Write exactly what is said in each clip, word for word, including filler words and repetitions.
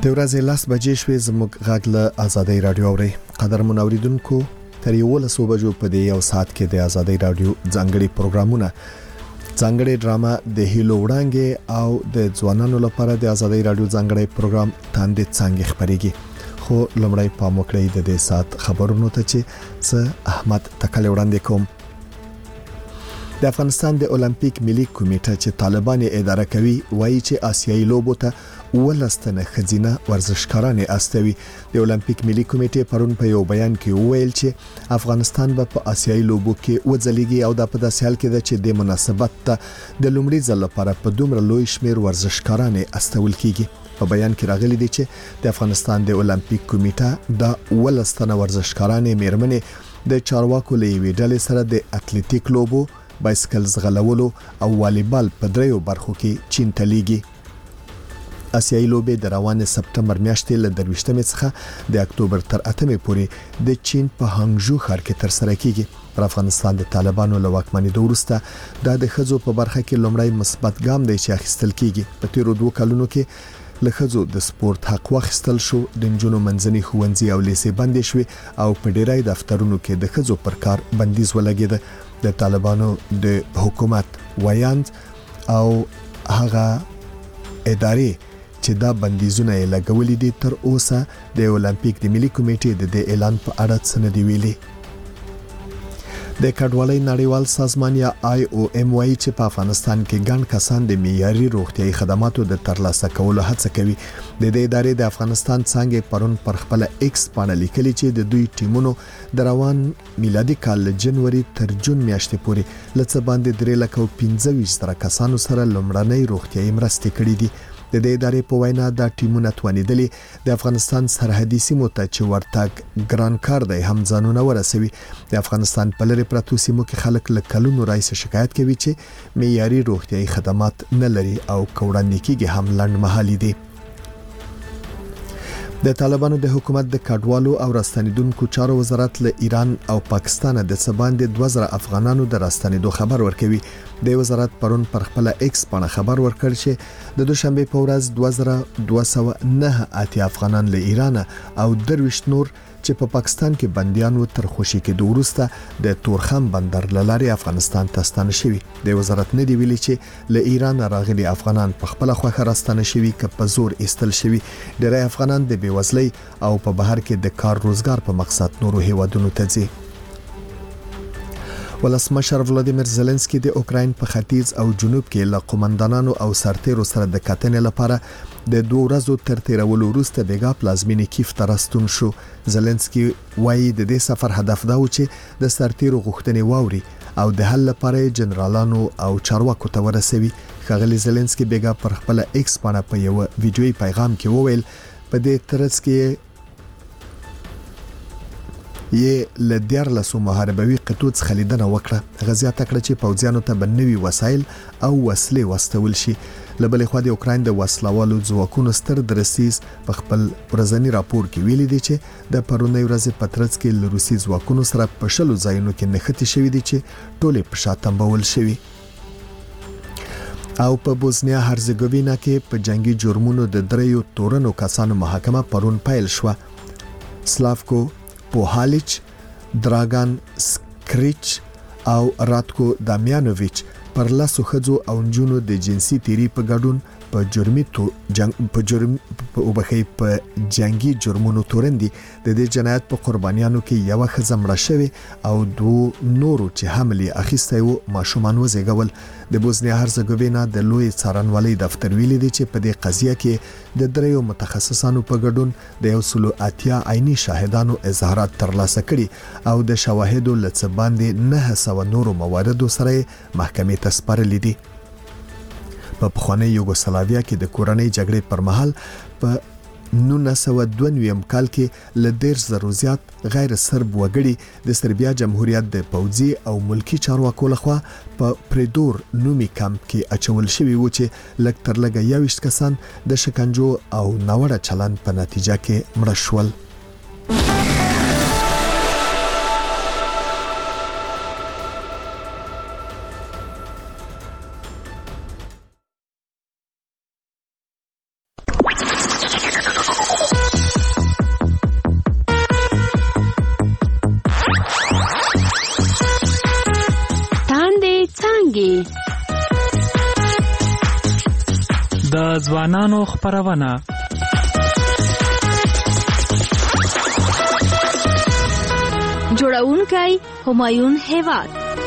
د ورځې لاس بجې شوې زموږ غږ له آزادۍ رادیو اوري. قدرمن اوریدونکو تر یولسو بجو په دې یو ساعت کې د آزادۍ رادیو ځانګړي پروګرامونه ځانګړي ډرامه د هیلو وړاندې او د ځوانانو لپاره د آزادۍ رادیو ځانګړي پروګرام تاندې څنګه خبريږي. خو لمړی پام وکړئ د دې ساعت خبرونو ته چې څه احمد تکل وړاندې کوم. د افغانستان د اولمپیک ملي کمیټه چې طالبان اداره کوي وایي چې آسیایي لوبو ته ولستنه خزینه ورزشکاران استوي. د اولمپیک ملي کمیټې پرون په یو بیان کې وویل چې افغانستان به په آسیایي لوبو کې وځلېږي او د په داسې حال کې ده چې د مناسبت ته د لومړي ځل لپاره په دومره لوی شمیر ورزشکاران استول کیږي. په بیان کې راغلي دي چې د افغانستان د اولمپیک کمیټه د ولستنه ورزشکاران میرمنې د چارواکو له یوې ډلې سره د اتلیټیک لوبو، بایسکل ځغلولو او والیبال په دریو برخو کې چین ته لیږي. آسیایي لوبې د روانه سپتمبر میاشتې له درويشتمې څخه د اکتوبر تر اتمې پورې د چین په هانګژو ښار کې ترسره کیږي. پر افغانستان د طالبانو له واکمنۍ وروسته د خځو په برخه کې لومړی مثبت ګام دی چې اخیستل کیږي. په تیرو دوه کلونو کې له خځو د سپورت حق واخیستل شو، د نجونو منځني ښوونځي او لیسې بندې شوې او په ډیری دفترونو کې د خځو پر کار بندیز ولګید. د طالبانو د حکومت ویاند او هغه ادارې چې دا بندیزونه لګولې دي تر اوسه د اولمپیک د ملي کمیټې د اعلان په اړه څه نه دی ویلي. د کډوالۍ نړیوال سازمان یا آی او ام وايي چې په افغانستان کې ګڼ کسان د معیاري روغتيایي خدماتو د ترلاسه کولو هڅه کوي. د دې ادارې د افغانستان څنګه پرون پر خپل ایکس باندې لیکلي چې د دوی ټیمونو د روان میلادي کال جنوري تر جون میاشتې پورې لڅ باندې درې لک او پنځه ویشت زره کسانو سره لومړنۍ روغتيایي مرستې کړې دي. د دې ادارې په وینا دا ټیمونه توانیدلي د افغانستان سرحدي سیمو ته چې ورتګ ګران کار دی هم ځانونه ورسوي. د افغانستان په لري پرتو سیمو کې خلک له کلونو راځي شکایت کوي چې معیاري روغتيایي خدمات نه لري او کوړندې کېږي هم لنډ مهالي دي. د طالبانو د حکومت د کډوالو او راستنیدونکو چارو وزارت له ایران او پاکستان د سباند دوه زره افغانانو د راستنیدو خبر ورکوي. د وزارت پرون پر خپل ایکس باندې خبر ورکړ چې د دوشنبه په ورځ دوه زره دوه سوه نه اتیا افغانان له ایران او درویش نور چې په پاکستان کې بنديانو تر خوشي کې د ورسته د تورخم بندر لاري افغانستان ته ستانه شوي. د وزارت نه دی ویلي چې له ایران راغلي افغانان په خپل خوخه راستانه شوي ک په زور استل شوي. ډېر افغانان د بیوزلۍ او په بهر کې د کار روزګار په مقصد نورو هیوادونو ته ځي. ولسمشر ولادیمیر زيلنسکي د اوکراین په ختیځ او جنوب کې له قومندانانو او سرتیرو سره د کتنې لپاره د دوه ورځو تر تیرولو وروسته بیګا پلازمینې کیف ته راستون شو. زيلنسکي وایي د دې سفر هدف دا و چې د سرتیرو غوښتنې واوري او د حل لپاره جنرالانو او چارواکو ته ورسوي. ښاغلي زيلنسکي بیګا پر خپل ایکس باندې په یو ویډیوي پیغام کې وویل په دې ترڅ کې یې لدیار لسو محاربوي قطوع خلیدنه وکړه. غزیات کړ چې پوځیانو ته بنوي وسایل او وسلې واستول شي. لبلې خو د اوکراین د وسلوالو ځواکونو ستر درسیز په خپل ورځنی راپور کې ویلي دي چې د پرونی ورځې پترڅ کې ل روسي ځواکونو سره په شلو ځایونو کې نښتې شوې دي چې ټولې په شاتم بول شوي. او په بوسنیا هرزګوینا کې په جنگي جرمونو د دریو تورنو کسانو محاکمه پرون پیل شو. سلافکو پوهالیچ، دراګان سکریچ او راتکو دامیانوویچ پر لاسو خځو او نجونو د جنسي تیری په ګډون په جرمي تو جنگ په جرم په وبخې په جنگي جرمونو تورندي. د دې جنایت په قربانیانو کې یو ښځه مړه شوې او دوه نورو چې حمله اخیسته وو ماشومان وزېګول. د بوسنیا هرزګوینا د لوی څارنوالۍ دفتر ویلي دی چې په دې قضیه کې د دریو متخصصانو په ګډون د یو سلو اتیا عیني شاهدانو اظهارات ترلاسه کړي او د شواهدو لڅ باندې نه سوه نورو مواردو سره محکمې ته سپارلي دي. په پخواني یوګوسلاویا کې د کورنۍ جګړې پر مهال په نولس سوه دوه نوي کال کې ل ډیر زرو زیات غیر سرب وګړي د سربیا جمهوریت د پوځي او ملکی چارواکو لخوا په پریدور نومي کمپ کې اچول شوی و چې لږ تر لږه یویشت کسان د شکنجو او ناوړه چلند په نتیجه کې مړه شول. څانګې. د ځوانانو خپرونه. جوړونکی همایون هیواد.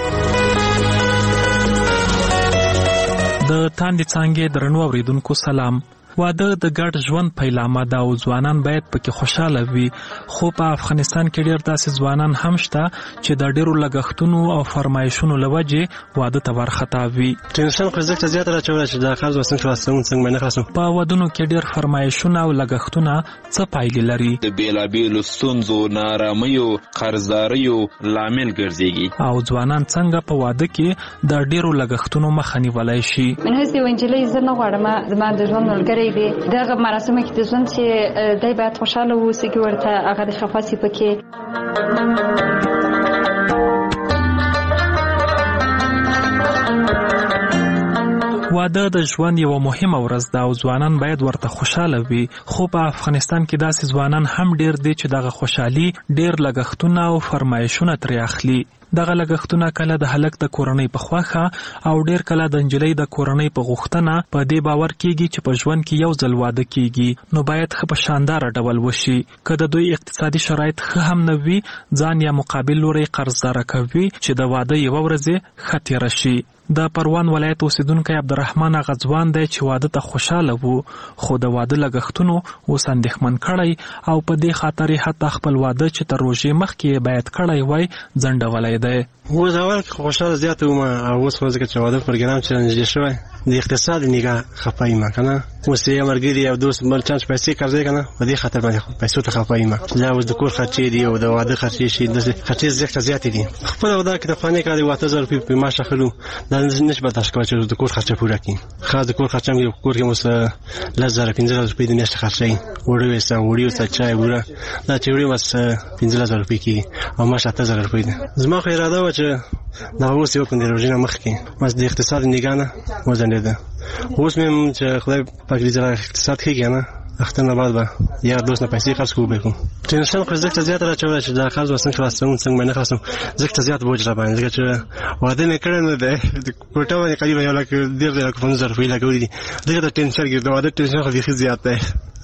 د تاندې څانګې درنو اوریدونکو سلام. واده د ګډ ژوند پیلامه ده او ځوانان باید پکې خوشاله وي، خو په افغانستان کې ډېر داسې ځوانان هم شته چې د ډېرو لګښتونو او فرمایشونو له وجې واده ته ورخطا وي. ټینشن خو زیاته زیاته راچوله چې دا قرض وسنګ خلاصون څنګه نه خلاصون. په ودونو کې ډېر فرمایشونه او لګښتونه څه پایلې لري؟ د بیلابیلو ستونزو، نارامیو، قرضداریو لامل ګرځيږي. او ځوانان څنګه په واده کې د ډېرو لګښتونو مخه نیولای شي؟ من هسه ونجلې زه نه غواړم زما د ژوند ملګری دی دغه مراسم کې د ژوند چې دای باید خوشاله ووسي کې ورته هغه د خفاسي پکې. واده د ژوند یو مهمه ورځ ده او ځوانان باید ورته خوشاله وي، خو په افغانستان کې داسې ځوانان هم ډېر دي چې دغه خوشحالي ډېر لګښتونه او فرمایشونه ترې اخلي. دغه لګښتونه کله د هلک د کورنۍ په خوښه او ډېر کله د نجلۍ د کورنۍ په غوښتنه په دې باور کېږي چې په ژوند کې یو ځل واده کېږي، نو باید ښه په شانداره ډول وشي. که د دوی اقتصادي شرایط ښه هم نه وي، ځان یا مقابل لوری قرضداره کوي چې د واده یوه ورځ ښه تېره شي. د پروان ولایت اوسیدونکی عبدالرحمن هغه ځوان دی چې واده ته خوشاله وو، خو د واده لګښتونو اوس اندېښمن کړی او په دې خاطر یې حتی خپل واده چې تر روژې مخکې یې باید کړی وای ځنډولی دی. اوس اول کې خوشاله زیاته وم او اوس خو ځکه چې واده پروګرام چې نږدې شوی د اقتصاد نګاه خفه یم که نه. اوس یې ملګري او دوست بل چا چې پیسې قرضوي که نه په دې خاطر باندې پیسو ته خفه یم. دا اوس د کور خرچې دي او د واده خرچې شي، داسې خرچې زیاته زیاتې دي. خپله واده کې د فلاني کال یو اته زره روپۍ په معاش اخلو، دا نشي برداشت کولی چې د کور خرچه پوره کړي. خاص د کور خرچه هم کور کې اوس لس زره پنځه زره روپۍ د میاشتې خرچوي. وړۍ ویسته وړي ویسته چای بوره دا چې وړي بس پنځه زره روپۍ کېږي او معاش اته زره روپۍ ده. زما خو اراده وه چې دغه اوس یې وکړم د روژې نه مخکې بس د اقتصاد نګاه نه وځنډېده. اوس مې هم چې خدای پاک دې زره اقتصاد ښه کړي نه اختر نه بعد به یا دوست نه پیسې خرڅ کوو بېکو. ټینشن خو ځکه زیاته راچوله چې دا قرض به څنګه خلاصوم څنګه به نه خلاصوم، ځکه زیات بوج را باندې، ځکه چې واده مې کړی نه دی د کوټه باندې قریبا یو لک ډېر لک پنځه زره روپۍ لګولي دي، ځکه د ټینشن کې د واده ټینشن خو بیخي زیات دی.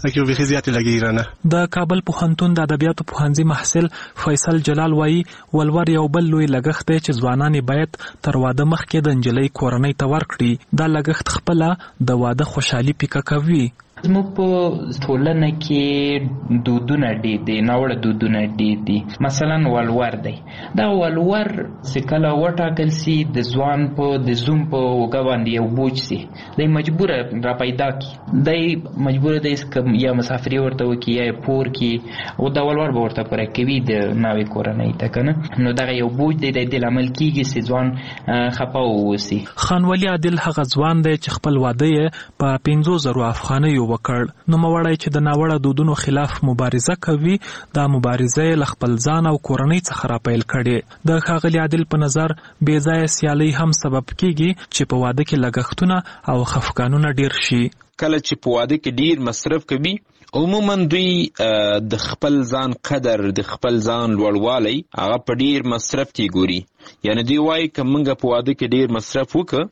د کابل پوهنتون د ادبیاتو پوهنځي محصل فیصل جلال وایي ولور یو بل لوی لګښت دی چې ځوانان باید تر واده مخکې د نجلۍ کورنۍ ته ورکړي. دا لګښت خپله د واده خوشحالي پیکه کوي. زموږ په ټولنه کې دودونه ډېر دي، ناوړه دودونه ډېر دي. مثلا ولور دی، دا ولور چې کله وټاکل سي د ځوان په د زوم په اوږه باندې یو بوج سي، دی مجبوره را پیدا کړي، دی مجبوره دی یا مسافري ورته وکړي یا پور کړي او دا ولور به ورته پوره کوي د ناوې کورنۍ ته که نه. نو دغه یو بوج دی د دې لامل کېږي چې ځوان خفه واوسي. خانولي عادل هغه ځوان دی چې خپل واده یې په پنځو زرو افغانیو وکړ. نو موړی چې د ناوړه دودونو خلاف مبارزه کوي، دا مبارزه له خپل ځان او کورنۍ څخه را پیل کړي. د ښاغلي عادل په نظر بې ځایه سیالۍ هم سبب کیږي چې په واده کې لګښتونه او خفګانونه ډیر شي. کله چې په واده کې ډیر مصرف کوي عموما دوی د خپل ځان قدر، د خپل ځان لوړوالی هغه په ډیر مصرف کې ګوري. یعنی دوی وایي که موږ په واده کې ډیر مصرف وکړو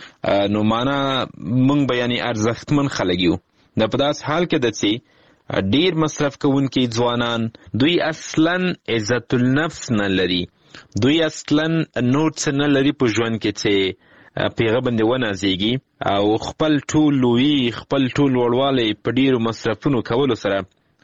نو معنا موږ به یعنی ارزښتمن خلک یو. دا په داس حال کې د چې ډیر مصرف کوونکي ځوانان دوی اصلا عزت النفس نه لري، دوی اصلا نور څه نه لري په ژوند کې چې پیغه باندې ونازېږي او خپل ټول لوی خپل ټول وړوالی په ډیرو مصرفونو کولو سره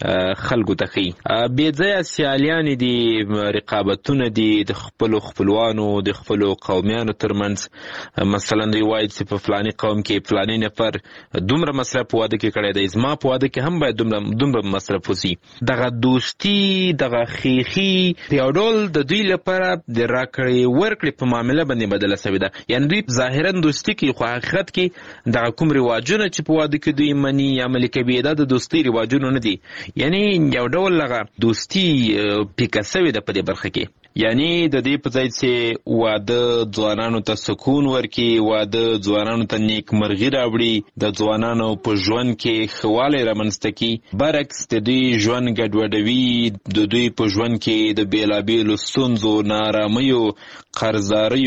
خلکو ته ښي. بې ځایه سیالیانې دي، رقابتونه دي د خپلو خپلوانو د خپلو قومیانو ترمنځ. مثلا دوی وایي چې په فلاني قوم کې فلاني نفر دومره مصرف په واده کې کړی دی، زما په واده کې هم باید دومره دومره مصرف وسي. دغه دوستي، دغه خیخي په یو ډول د دوی لپاره د راکړې ورکړې په معامله باندې بدله سوې ده. یعنې دوی ظاهرا دوستي کوي خو حقیقت کې دغه کوم رواجونه چې په واده کې دوی مني یا عملي کوي دا د دوستۍ رواجونه نه دي. یعنی یو ډول لغه دوستی پیکه سوې ده په دې برخه کې. یعنی د دې په ځای چې واده ځوانانو ته سکون ورکړي، واده ځوانانو ته نیکمرغي راوړي، د ځوانانو په ژوند کې ښه والی رامنځته کړي، برعکس د دوی ژوند ګډوډوي، د دوی په ژوند کې د بېلابېلو ستونزو، نارامیو، قرضداریو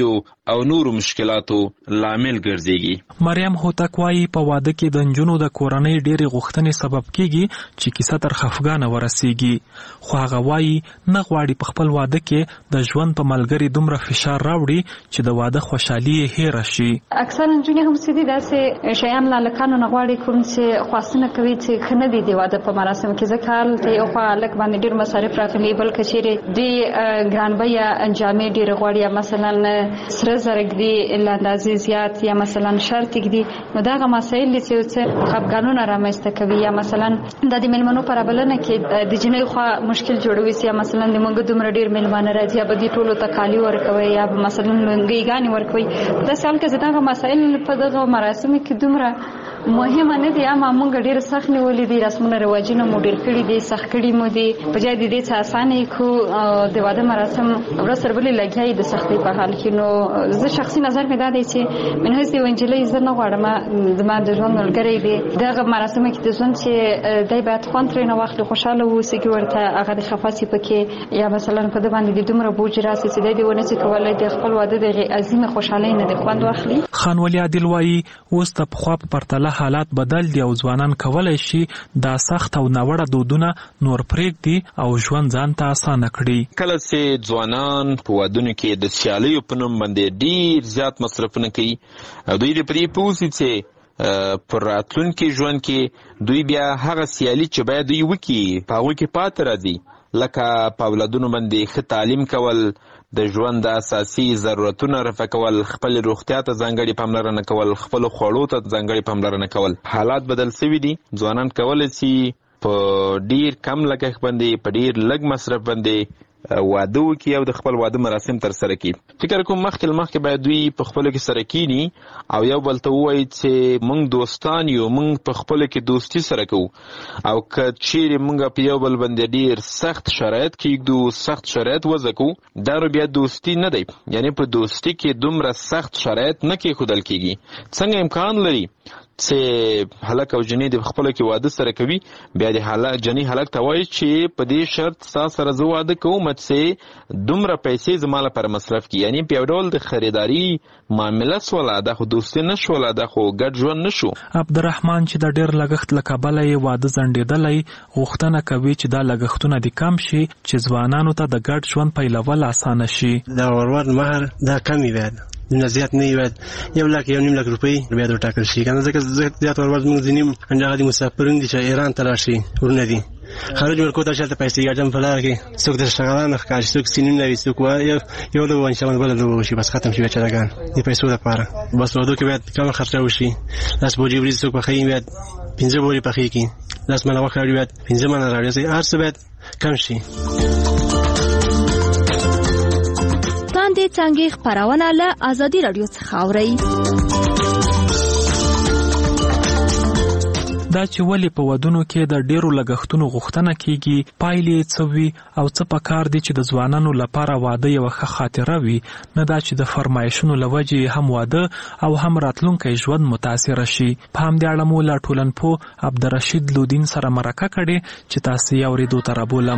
او نورو مشکلاتو لامل ګرځيږي. مریم هوتک وايي په واده کې د نجونو د کورنۍ ډېرې غوښتنې سبب کیږي چې کیسه تر خفګانه ورسیږي، خو هغه وايي نه غواړي په خپل واده کې د ژوند په ملګري دومره فشار راوړي چې د واده خوشحالي یې هېره شي. اکثر نجونې هم څه دي داسې شیان له هلکانو نه غواړي کوم چې خواستونه کوي چې ښه نه دي د واده په مراسمو کې، ځکه هلته یو خوا هلک باندې ډېر مصارف راغلي، بل که چیرې دوی ګران بیه جامې ډېرې غواړي یا مثلا سره زر ږدي له اندازې زیات یا مثلا شرط ږدي، نو دغه مسایل دي چې څه خفګانونه رامنځته کوي. یا مثلا د دې مېلمنو په رابلنه کې د جنۍ خوا مشکل جوړوي چې یا مثلا د موږ دومره ډېر مېلمانه راځي یا به دې ټولو ته کالي ورکوي یا مثلا لونګۍ ګانې ورکوي. داسې حال کې دغه مسایل په دغه مراسمو کې دومره مهمه نه دي، اما موږ ډېر سخت نیولي دي، رسمونه رواجونه مو ډېر کړي دي، سخت کړي مو دي، په ځای د دې څه اسانه کو د واده مراسم ورځ سره بلې لګیا د سختۍ په حال کې. نو زه شخصي نظر مې دا دی چې من هسې یوه نجلۍ زه نه غواړم زما د ژوند ملګری دی دغه مراسمو کې د ژوند چې دی باید خوند ترېنه واخلي، خوشحاله واوسي، کې ورته هغه د خفه سي پکې یا مثلا په ده باندې د دومره بوج راسي چې دی دې ونه شي کولی د خپل واده د عظیمې خوشحالۍ نه د خوند واخلي. خان ولي عادل وايي اوس د پخوا په پرتله حالات بدل دي او ځوانان کولی شي دا سخت او ناوړه دودونه نور پرېږدي او ژوند ځان ته اسانه کړي. کله چې ځوانان په ودونو کې د سیالیو په نوم باندې ډېر زیات مصرفونه کوي او دوی د پرې پوسي چې پر راتلونکي ژوند کې دوی بیا هغه سیالي چې باید دوی وکړي په هغوی کې پاتې راځي، لکه په اولادونو باندې ښه تعلیم کول، د ژوند د اساسي ضرورتونو رفع کول، خپل روغتیا ته ځانګړې پاملرنه کول، خپل خوړو ته ځانګړې پاملرنه کول. حالات بدل شوي دي، ځوانان کولی شي په ډیر کم لګښت باندې په ډیر لږ مصرف باندې واده وکړي او د خپل واده مراسم تر سره کړي. فکر کوم مخکې مخکې باید دوی په خپلو کې سره کینی او یو بل ته ووایي چې موږ دوستان یو، موږ په خپلو کې دوستي سره کوو، او که چیرې موږ په یو بل باندې ډیر سخت شرایط کېږدو، سخت شرایط وضع کوو، دا نو بیا دوستي نه دی. یعنی په دوستي کې دومره سخت شرایط نه کېښودل کېږي. څنګه امکان لري چې هلک او جنۍ د خپلو کې واده سره کوي، بیا د جنۍ هلک ته وایي چې په دې شرط ستا سره زه واده کوم چې دومره پیسې زما لپاره مصرف کړي. یعنی په یو ډول د خریداري معامله سوله، دا خو دوستي نه شوله، دا خو ګډ ژوند نه شو. عبدالرحمن چې د ډېر لګښت له کبله یې واده ځنډېدلی، غوښتنه کوي چې دا لګښتونه دې کم شي چې ځوانانو ته د ګډ ژوند پیلول اسانه شي. دا ورور مهر دا کم وي، باید نه زیات نه وي، یو لک یو نیم لک روپۍ باید ورټاکل شي، که نه ځکه زیات ورور زموږ ځینې همدغه دي مسافرون دي چې ایران ته راشي، ورونه دي خارج ملکو ته شلته پیسې ګاډم په لاره کې، څوک د شغلانه ښکاري، څوک سینونه وي، څوک یو لوبه انشاءالله بله لوبه وشي، بس ختم شي بیچارهګان د پیسو لپاره. بس واده کې باید کمه خرچه وشي، لس بوجې وریجې څوک پخوي باید پنځه بوجې پخې کړي، لس منه غوښه راوړي باید پنځه منه راوړي، هر څه باید کم شي. تاندې څانګې خپرونه له ازادي راډیو څخه اورئ. دا چې ولې په ودونو کې د ډیرو لګښتونو غوښتنه کیږي، پایلې څه وي او څه پکار دي چې د ځوانانو لپاره واده یوه ښه خاطره وي، نه دا چې د فرمایشونو له وجې هم واده او هم راتلونکی ژوند متاثره شي. په همدې اړه مو له ټولنپوه عبدالرشید لودین سره مرکه کړې چې تاسو یې اورېدو ته رابولم.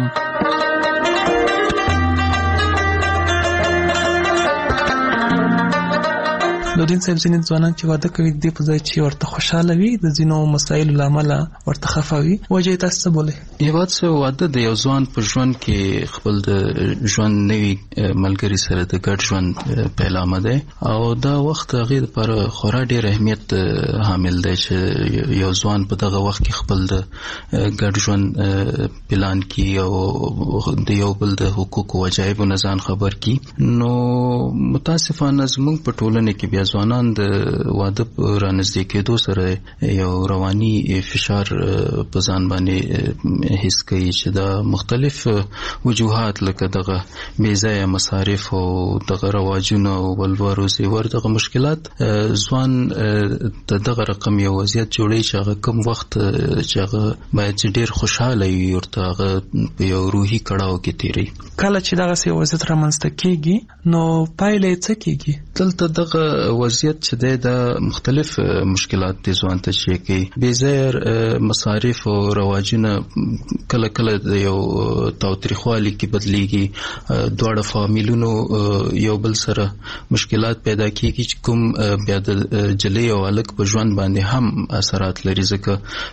لودین صاحب، ځینې ځوانان چې واده کوي د دې په ځای چې ورته خوشحاله وي، د ځینو مسایلو له امله ورته خفه وي، وجه یې تاسو څه بولئ؟ هېواد څه واده د یو ځوان په ژوند کې خپل د ژوند نوي ملګري سره د ګډ ژوند پیلامه دی او دا وخت هغې دپاره خورا ډېر اهمیت حامل دی چې یو ځوان په دغه وخت کې خپل د ګډ ژوند پلان کړي او د یو بل د حقوقو وجایبو نه ځان خبر کړي. نو متاسفانه زموږ په ټولنه کې بیا ځوانان د واده رانږدې کېدو سره یو رواني فشار په ځان باندې حس کوي چې دا مختلف وجوهات لکه دغه بې ځایه مصارف او دغه رواجونه او ولور او زیور دغه مشکلات ځوان د دغه رقم یو وضعیت جوړوي چې هغه کوم وخت چې هغه باید چې ډېر خوشحاله وي ورته هغه په یو روحي کړاو کې تېروي. کله چې دغسې وضعیت رامنځته کېږي نو پایله یې څه کېږي؟ دلته دغه وضعیت چې دی د مختلف مشکلات دي ځوان ته چې کوي بې مصارف او رواجونه کله کله د یو تاوتریخوالي کې بدلیږي دواړه فامیلونو یو بل سره مشکلات پیدا کیږي چې کوم بیا د جلې او الک په ژوند باندې هم اثرات لري ځکه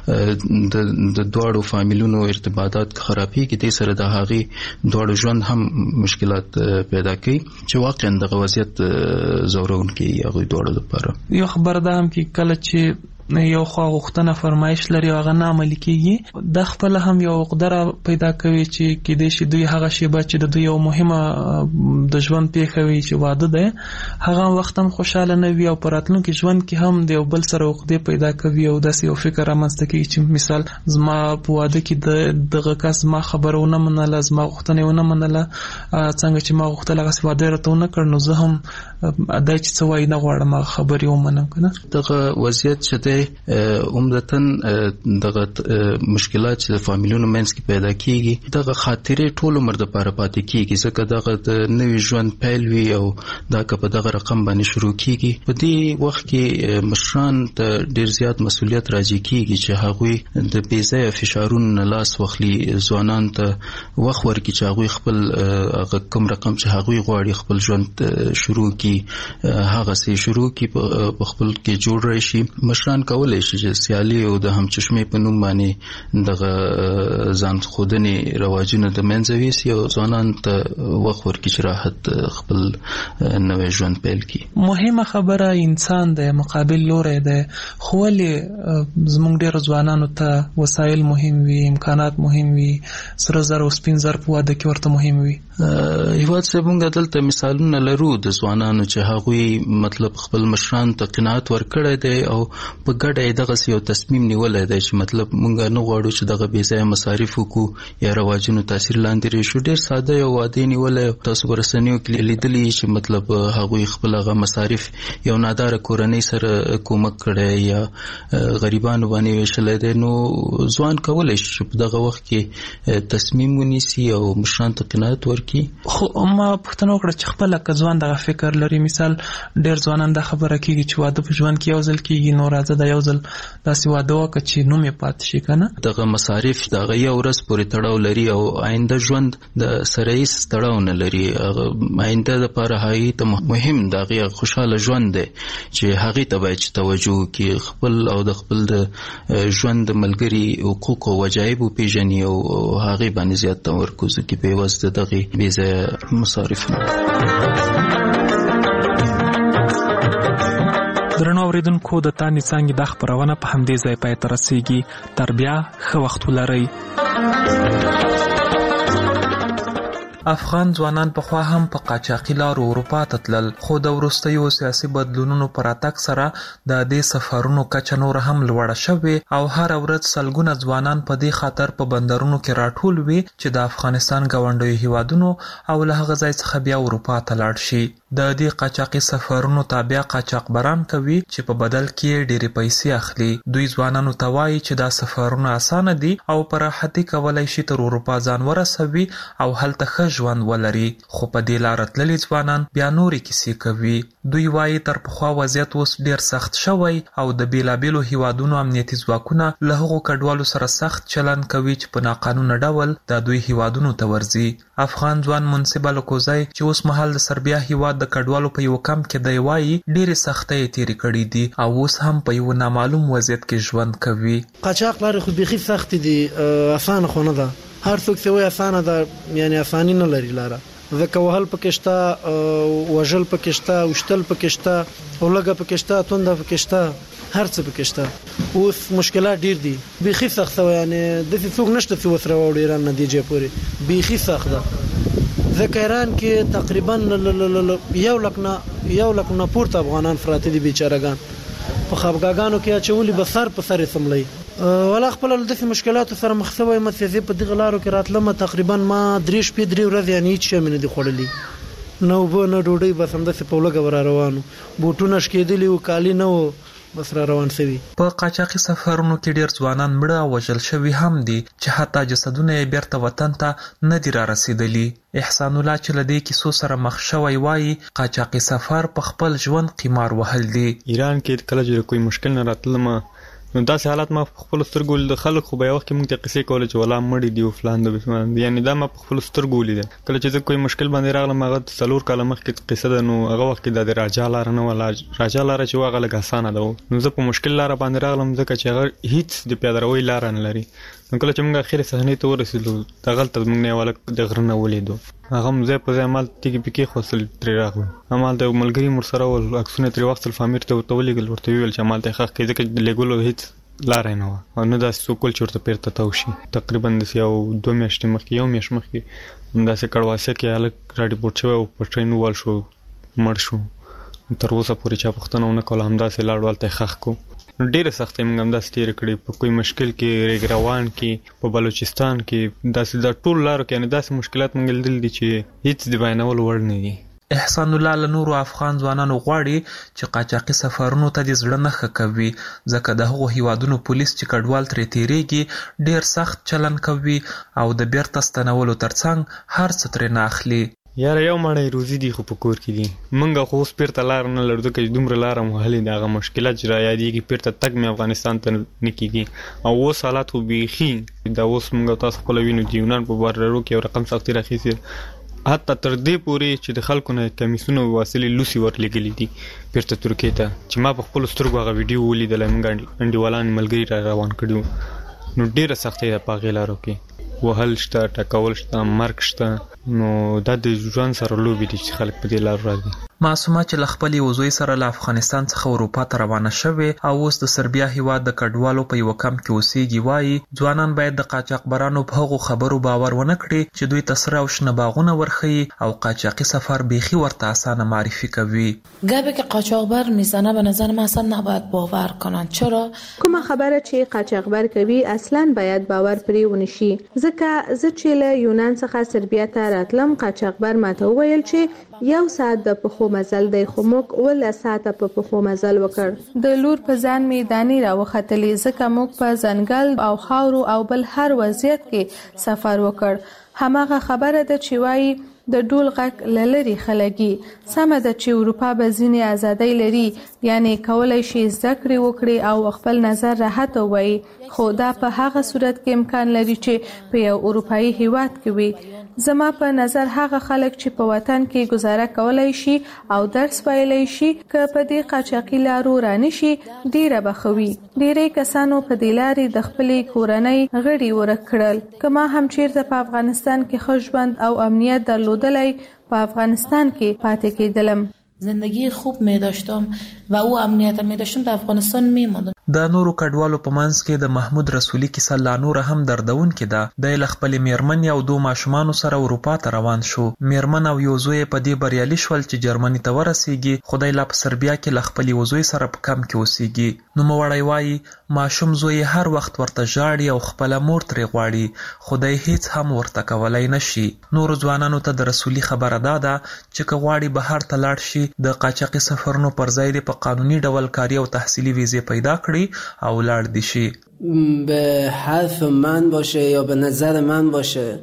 د دواړو فامیلونو ارتباطات خرابېږي د سره د هغې دواړو ژوند هم مشکلات پیدا کوي چې واقعا دغه وضعیت ځورونکی هغوی دواړو لپاره. یو خبر ده هم کې کله چې یو خوا غوښتنه فرمایش لري او هغه نه عملي کېږي د خپل هم یو عقده پیدا کوي چې کېدای شي دوی هغه شیبه چې د دوی یو مهمه د ژوند پیښه وي چې واده ده هغه وخت هم خوشاله نه وي او په راتلونکي ژوند کې هم د یو بل سره عقدې پیدا کوي او داسې یو فکر رامنځته کوي چې مثال زما په واده کې د دغه کس ما خبره ونه منله زما غوښتنه ونه منله څنګه چې ما غوښتل هغه واده راته ونه کړ نو زه هم دا چې څه وایي نه غواړم هغه خبرې ومنم که نه. دغه وضعیت چې دی عمدتاً دغه مشکلات چې د فامیلونو منځ کې پیدا کیږي دغه خاطرې ټول عمر دپاره پاتې کیږي ځکه دغه د نوي ژوند پیل وي او دا که په دغه رقم باندې شروع کیږي په دې وخت کې مشران ته ډیر زیات مسؤلیت راجع کیږي چې هغوی د بې ځایه فشارونو نه لاس واخلي ځوانان ته وخت ورکړي چې هغوی خپل کوم رقم چې هغوی غواړي خپل ژوند شروع کړي هغسې شروع کړي په خپل کې جوړ راشي. مشران کولای شي چې سیالي او د همچشمې په نوم باندې دغه ځان ښودنې رواجونه د منځه ویسي او ځوانان ته وخت ورکړي چې راحت خپل نوی ژوند پیل کړي. مهمه خبره انسان دی مقابل لوری دی خو ولې زموږ ډېرو ځوانانو ته وسایل مهم وي امکانات مهم وي سره زر او سپین زر په واده کې ورته مهم وي. هیواد صاحب موږ دلته مثالونه لرو د ځوانانو چې هغوی مطلب خپل مشرانو ته قناعت ورکړی دی او په ګډه یې دغسې یو تصمیم نیولی دی چې مطلب موږ نه غواړو چې دغه بې ځایه مصارف وکړو یا رواجونو تاثیر لاندې راشو. ډېر ساده یو واده نیولی تاسو په رسنیو کې لیدلي چې مطلب هغوی خپل هغه مصارف یو ناداره کورنۍ سره کومک کړی یا غریبانو باندې ویشلی دی نو ځوان کولی شي چې په دغه وخت کې تصمیم ونیسي او مشرانو ته قناعت ورکړي. خو ما پوښتنه وکړه چې خپله که ځوان دغه فکر لري مثال ډېر ځوانان دا خبره کېږي چې واده په ژوند کې یو ځل کېږي نو راځه دا یو ځل داسې واده وکړه چې نوم یې پاتې شي که نه. دغه مصارف د هغه یو ورځ پورې تړاو لري او آینده ژوند د سره هېڅ تړاو نه لري. آینده دپاره هغې ته مهم د هغې خوشحاله ژوند دی چې هغې ته باید چې توجه وکړي خپل او د خپل د ژوند د ملګري حقوق او وجایب وپېژني او هغې باندې زیات تمرکز وکړي په عوض د دغې بې ځایه مصارفونه. درنو اوریدونکو د تانې څانګې دا خپرونه په همدې ځای پای ته رسیږي. تر بیا ښه وخت ولرئ. افغان ځوانان پخوا هم په قاچاقي لارو اروپا ته تلل خو د وروستیو سیاسي بدلونونو په راتګ سره د دې سفرونو کچه نور هم لوړه شوې او هر ورځ سلګونه ځوانان په دې خاطر په بندرونو کې راټول وي چې د افغانستان ګاونډیو هیوادونو او له هغه ځای څخه بیا اروپا ته لاړ شي. د دې قاچاقي سفرونو تابع قاچاقبران کوي چې په بدل کې ډېرې پیسې اخلي. دوی ځوانانو ته وایي چې دا سفرونه اسانه دي او په راحتي کولی شي تر اروپا ځان ورسوي او هلته ښه ژوند ولري. خو په دې لاره تللي ځوانان بیا نورې کیسې کوي. دوی وایي تر پخوا وضعیت اوس ډېر سخت شوی او د بېلابېلو هیوادونو امنیتي ځواکونه له هغو کډوالو سره سخت چلند کوي چې په ناقانونه ډول د دوی هیوادونو ته ورځي. افغان ځوان منصب الکوزی چې اوس مهال د سربیا هیواد د کډوالو په یو کمپ کې دی وایي ډېرې سختۍ تېرې کړي دي او اوس هم په یو نامعلوم وضعیت کې ژوند کوي. قاچاق لارې خو بیخي سختې دي اسانه خو نه ده. هر څوک چې وایي اسانه ده یعنی اساني نه لري لاره ځکه وهل پکې شته وژل پکې شته وشتل پکې شته اولګه پکې شته تونده پکې شته هر څه پکې شته. اوس مشکلات ډیر دي بیخي سخت وي یعنی د څه څوک نشته چې وسره وړي ایران نتیجه پورې بیخي سخت ده ځکه ایران کې تقریبا یو لک نه یو لک نه پورته افغانان فراته دي بیچارهګان په خبرګانو کې اچولي به سر په سر سملي ولا خپل د مشکلاتو سره مخ شوی مسیزي په دغه لارو کې راتلم تقریبا ما درې شپې درې ورځې یعنی هیڅ شی مې نه دي خوړلي نو به نه ډوډۍ بس هم د په لګه ور روانو بوټونه شکېدلی او کالی نه بس را روان شوي. په قاچاقي سفرونو کې ډیر ځوانان مړه او وژل شوي هم دي چې حتی جسدونه یې بیرته وطن ته نه دي را رسیدلي. احسان الله چې له دې کیسو سره مخ شوی وایي قاچاقي سفر په خپل ژوند قمار وهل دي. ایران کې کله چې کوئی مشکل نه راتلم نو داسې حالات ما په خپل سترګو د خلک خو به یو وخت کې موږ ته قصې کولې چې ولا مړي دي او فلان د بسمان یعنی دا ما په خپل سترګو ولیدل. کله چې زه کوئی مشکل باندې راغلم هغه څلور کاله مخکې قصه ده نو هغه وخت کې د راجا لاره نه ولا راجا لاره چې هغه لږ اسانه ده نو زه په مشکل لاره باندې راغلم ځکه چې هغه هیڅ د پیادهروي لاره نه لري. نو کله چې موږ اخر صحنې ته ورسېدو دغلته موږ نه ولا د غره نه ولیدو هغه مزه په ځای مال تیګي پکې خوصل ترې راغلو. همال د ملګری مر سره ول عکسونه ترې وخت فامیر ته ورتولېګل ورته ویل چې مال ته خخ کې ځکه د لګولو هیڅ لاره نه و او نه دا سوکول چورته پیرته تاوشي. تقریبا د یو دوه میاشتې مخکې یو میاشت مخکې دا سه کړواسه کې الګ راډي پورت شو او په ټرین وال شو مړ شو. تر اوسه پورې چا پښتنه ونه کول همدا سه لاړ ولته خخ کو. ډېر سخت موږ هم دا ستیر کړی په کوئی مشکل کې ریګروان کې په بلوچستان کې دا سه د ټول لارو کې نه داسې مشکلات موږ لیدل دي چې هیڅ دی بیانول وړ نه دي. احسان الله له نورو افغان ځوانانو غواړي چې قاچاقي سفرونو ته د زړه نه ښه کوي ځکه د هغو هیوادونو پولیس چې کډوال ترې تیریږي ډیر سخت چلن کوي او د بیرته ستنولو ترڅنګ هر څه ترې نه اخلي. یاره یو مړی روزي دی خو په کور کې دي منګه خو اوس پیرته لار نه لرو ځکه دومره لاره مو هلې د هغه مشکلات چې را یادېږي پیرته تګ مې افغانستان ته نه کېږي او اوس حالات خو بیخي دا اوس موږ تاسو خپله وینو د یونان په بارډرو کې یو رقم سختي راخیستې حتی تر دې پورې چې د خلکو نه کمیسونه واصلې لوسي ورلېږلي دي پیرته ترکیې ته چې ما په خپلو سترګو هغه ویډیو ولیدلی موږ انډیوالان ملګري را روان کړي نو ډېره سختۍ ده په هغې لارو کې وهل شته ټکول شته مرګ شته نو دا د ژوند سره لوبې دي چې خلک په دې لارو راځي. معصومه چې له خپل یو زوی سره له افغانستان څخه اروپا ته روانه شوې او اوس د سربیا هیواد د کډوالو په یو کمپ کې اوسېږي وایي ځوانان باید د قاچاقبرانو په هغو خبرو باور ونه کړي چې دوی ته سره او شنه باغونه ورښیي او قاچاقي سفر بیخي ورته اسانه معرفي کوي. گپی که قاچاقبر میزنه به نظر من اصلا نباید باور کنن. چرا؟ کومه خبره چې قاچاقبر کوي اصلا باید باور پرې ونشي ځکه زه چې له یونان څخه سربیا ته راتلم قاچاقبر ماته وویل چې یو ساعت د پخو مزل دی خو موږ اوله ساعته په پخو مزل وکړ. د لور په ځان مې دانې راوختلې ځکه موږ په ځنګل او خاورو او بل هر وضعیت کې سفر وکړ. هماغه خبره ده چې وایي د ډول غږ لری خلګي سمه ده چې اروپا به ځینې ازادۍ لري یعنی کولای شي زده کړې وکړي او خپل نظر راحت وایي خو دا په هغه صورت کې امکان لري چې په یو اروپایي هیواد کې وي. زما په نظر هغه خلک چې په وطن کې گزاره کولای شي او درس ویلای شي که په دې قاچاقي لارو رانشي ډیره بخوي. ډیری کسانو په دې لارې د خپلې کورنۍ غړي ورک کړل. کما هم چیرته په افغانستان کې ښه ژوند او امنیت درلودلی په افغانستان کې پاتې کېدلم. زندگی خوب می داشتم و او امنیت می داشتم در افغانستان می ماندم. د نورو کډوالو په منځ کې د محمود رسولي کیسه لا نور هم دردونکې ده. د خپلې میرمن او دوه ماشومانو سره اروپا ته روان شو. میرمن او یو زوی په دې بریالي شول چې جرمني ته ورسیږي. خدای لا په سربیا کې له خپل یو زوی سره په کم کې اوسیږي. نو موړی وایي ماشوم زوی هر وخت ورته ژاړي او خپل مور ترې غواړي خدای هیڅ هم ورته کولای نشي. نور ځوانانو ته د رسولي خبره ده چې که غواړي بهر ته لاړ شي د قاچاقي سفرونو پر ځای د په قانوني ډول کاري او تحصیلي ویزې پیدا کړي او لاړ دي شي. به حرف من باشه یا به نظر من باشه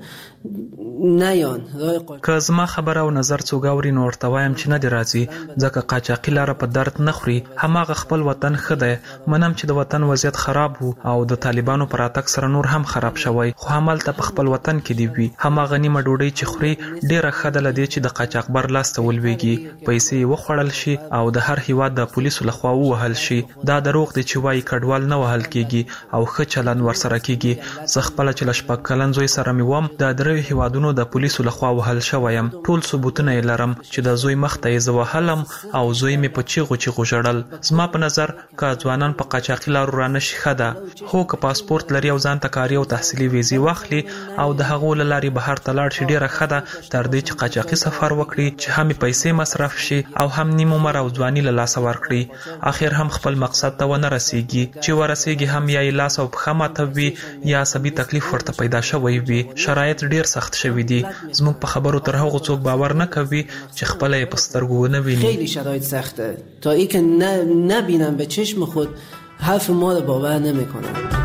نیان که زما خبره او نظر څوک اوري نو ورته وایم چې نه دی راځي ځکه قاچاقي لاره په درد نه خوري. هماغه خپل وطن ښه دی. منم چې د وطن وضعیت خراب وو او د طالبانو پر راتګ سره نور هم خراب شوی خو همالته په خپل وطن کې دی وي. هماغه نیمه ډوډۍ چې خوري ډیره ښه ده له دې چې د قاچاقبر لاس ته ولویږي پیسې یې وخوړل شي او د هر هیواد د پولیسو لخوا ووهل شي. دا دروغ دی چې وایي کډوال نه وهل کیږي او ښه چلند ورسره کیږي. زه خپله چې له شپږ کلن زوی سره مې وم د دریو هیوادونو د پولیسو لخوا وهل شویم. ټول ثبوتونه یې لرم چې د زوی مخ ته یې زه وهلم او زوی مې په چیغو چیغو ژړل. زما په نظر که ځوانان په قاچاقي لارو رانشي ښه ده. خو که پاسپورت لري او ځان ته کاري او تحصیلي ویزې واخلي او د هغو له لارې بهر ته لاړ شي ډیره ښه ده تر دې چې قاچاقي سفر وکړي چې هم پیسې مصرف شي او هم نیم عمر او ځواني له لاسه ورکړي. اخر هم خپل مقصد ته ونه رسیږي. چې ورسیږي هم یا یې لاس او پښه ماتوي یا عصبي تکلیف ورته پیدا شوی وي. شرایط ډیر سخت شوي دي. زموږ په خبرو تر هغو څوک باور نه کوي چې خپل یې په سترګو ونه ویني. خیلی شرایط سخته تا ای که نبینم به چشم خود حرف ما رو باور نمیکنم.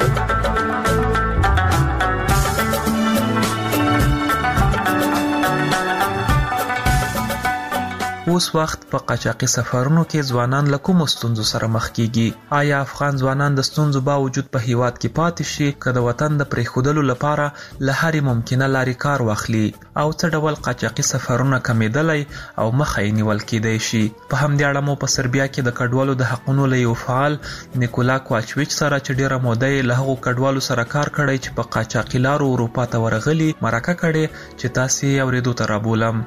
اوس وخت په قاچاقي سفرونو کې ځوانان له کومو ستونزو سره مخ کیږي؟ آیا افغان ځوانان د ستونزو باوجود په هیواد کې پاتې شي که د وطن د پرېښودلو لپاره له هرې ممکنه لارې کار واخلي؟ او څه ډول قاچاقي سفرونه کمیدلی او مخه یې نیول کیدی شي؟ په همدې اړه مو په سربیا کې د کډوالو د حقونو له یو فعال نیکولا کوواچویچ سره چې ډیره موده یې له هغو کډوالو سره کار کړی چې په قاچاقي لارو اروپا ته ورغلي مرکه کړې چې تاسې یې اورېدو ته رابولم.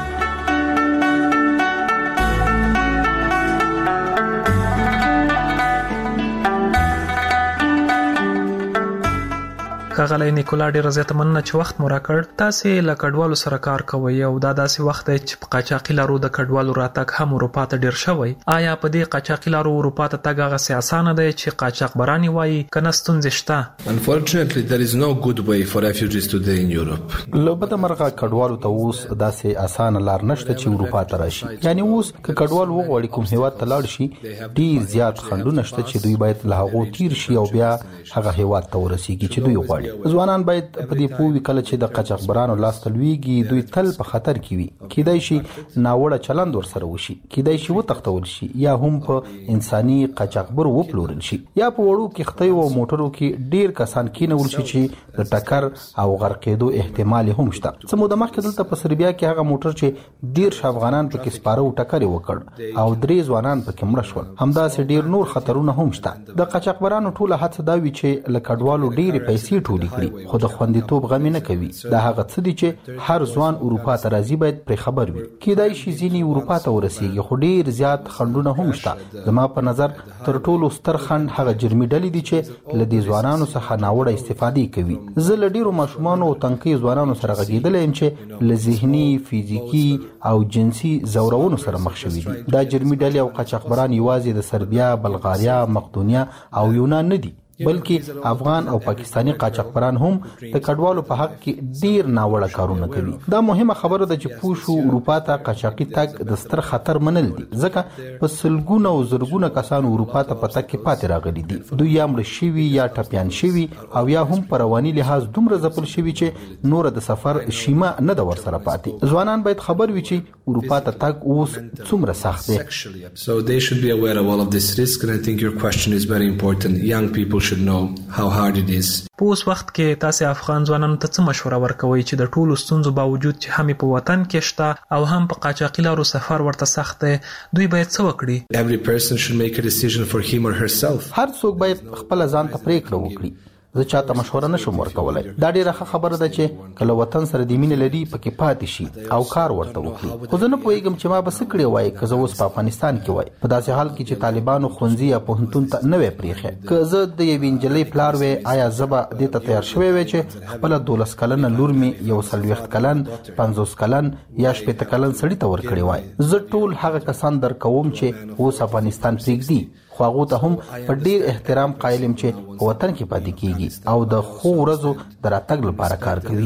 ښاغلی نیکولا ډېره زیاته مننه چې وخت مو راکړ. تاسې له کډوالو سره کار کوئ او دا داسې وخت دی چې په قاچاقي لارو د کډوالو راتګ هم اروپا ته ډېر شوی. آیا په دې قاچاقي لارو اروپا ته تګ هغسې اسانه دی چې قاچاقبران یې وایي که نه ستونزې شته؟ Unfortunately, there is no good way for refugees today in Europe. له بده مرغه کډوالو ته اوس داسې اسانه لار نشته چې اروپا ته راشي. یعنی اوس که کډوال وغواړي کوم هیواد ته لاړ شي ډېر زیات خنډونه شته چې دوی باید له هغو تیر شي او بیا هغه هیواد ته ورسیږي چې دوی غواړي. ځوانان باید په دې پوه وي کله چې د قاچاقبرانو لاس ته لویږي دوی تل په خطر کې وي. کیدای شي ناوړه چلند ورسره وشي، کیدای شي وتښتول شي یا هم په انساني قاچاقبرو وپلورل شي، یا په وړو کښتیو او موټرو کې ډیر کسان کېنول شي چې د ټکر او غرقېدو احتمال هم شته. څه موده مخکې دلته په سربیا کې هغه موټر چې ډیر افغانان پکې سپاره او ټکر یې وکړ او درې ځوانان پکې مړه شول. همداسې ډیر نور خطرونه هم شته. د قاچاقبرانو ټوله هڅه دا وي چې له کډوالو ډیرې پیسې ټولې کړي خو د خوندیتوب غم نه کوي. دا هغه څه دي چې هر ځوان اروپا ته راځي باید پرې خبر وي. کیدای شي ځینې اروپا ته ورسیږي خو ډیر زیات خنډونه هم شته. زما په نظر تر ټولو ستر خنډ هغه جرمي ډلې دي چې له دې ځوانانو څخه ناوړه استفادې کوي. زه له ډیرو ماشومانو او تنکي ځوانانو سره غږېدلی یم چې له ذهني، فزیکي او جنسي ځورونو سره مخ شوي دي. دا جرمي ډلې او قاچاقبران یوازې د سربیا، بلغاریا، مقدونیا او یونان نه دي بلکې افغان او پاکستانی قاچاقبران هم د کډوالو په حق کې ډیر ناوړه کارونه کوي. دا مهمه خبره ده چې پوه شو اروپا ته قاچاقي تګ د ستر خطر منل دي ځکه په سلګونه او زرګونه کسان اروپا ته په تګ کې پاتې راغلي دي. دوی یا مړه شوي یا ټپیان شوي او یا هم په رواني لحاظ دومره ځپل شوي چې نور د سفر شیمه نه ده ورسره پاتې. ځوانان باید خبر وي چې اروپا ته تګ اوس څومره سخت دی. So they should be aware of all of this risk and I think your question is very important. Young people should know how hard it is. په اوس وخت کې تاسې افغان ځوانانو ته څه مشوره ورکوئ چې د ټولو ستونزو باوجود چې هم په وطن کې شته او هم په قاچاقي لارو سفر ورته سخت دی دوی باید څه وکړي؟ Every person should make a decision for him or herself. هر څوک باید خپل ځان ته پریکړه وکړي. زه چاته مشوره نشم ورکولای. دا ډیره ښه خبره ده چې کله وطن سره د مینې لري پکې پاتې شي او کار ورته وکړي. خو زه نه پوهیږم چې ما به څه کړی وای که زه اوس په افغانستان کې وای په داسې حال کې چې طالبانو ښوونځي یا پوهنتون ته نه وی پریښی. که زه د یوې نجلۍ پلار وی آیا زه به دې ته تیار شوی وی چې خپله دولس کلنه لور مې یو څلوېښت کلن، پنځوس کلن یا شپېته کلن سړي ته ورکړی وای؟ زه ټول هغه کسان درکوم چې اوس افغانستان پرېږدي خو هغو ته هم په ډیر احترام قایل یم چې په وطن کې پاتې کیږي او د ښو ورځو د راتګ لپاره کار کوي.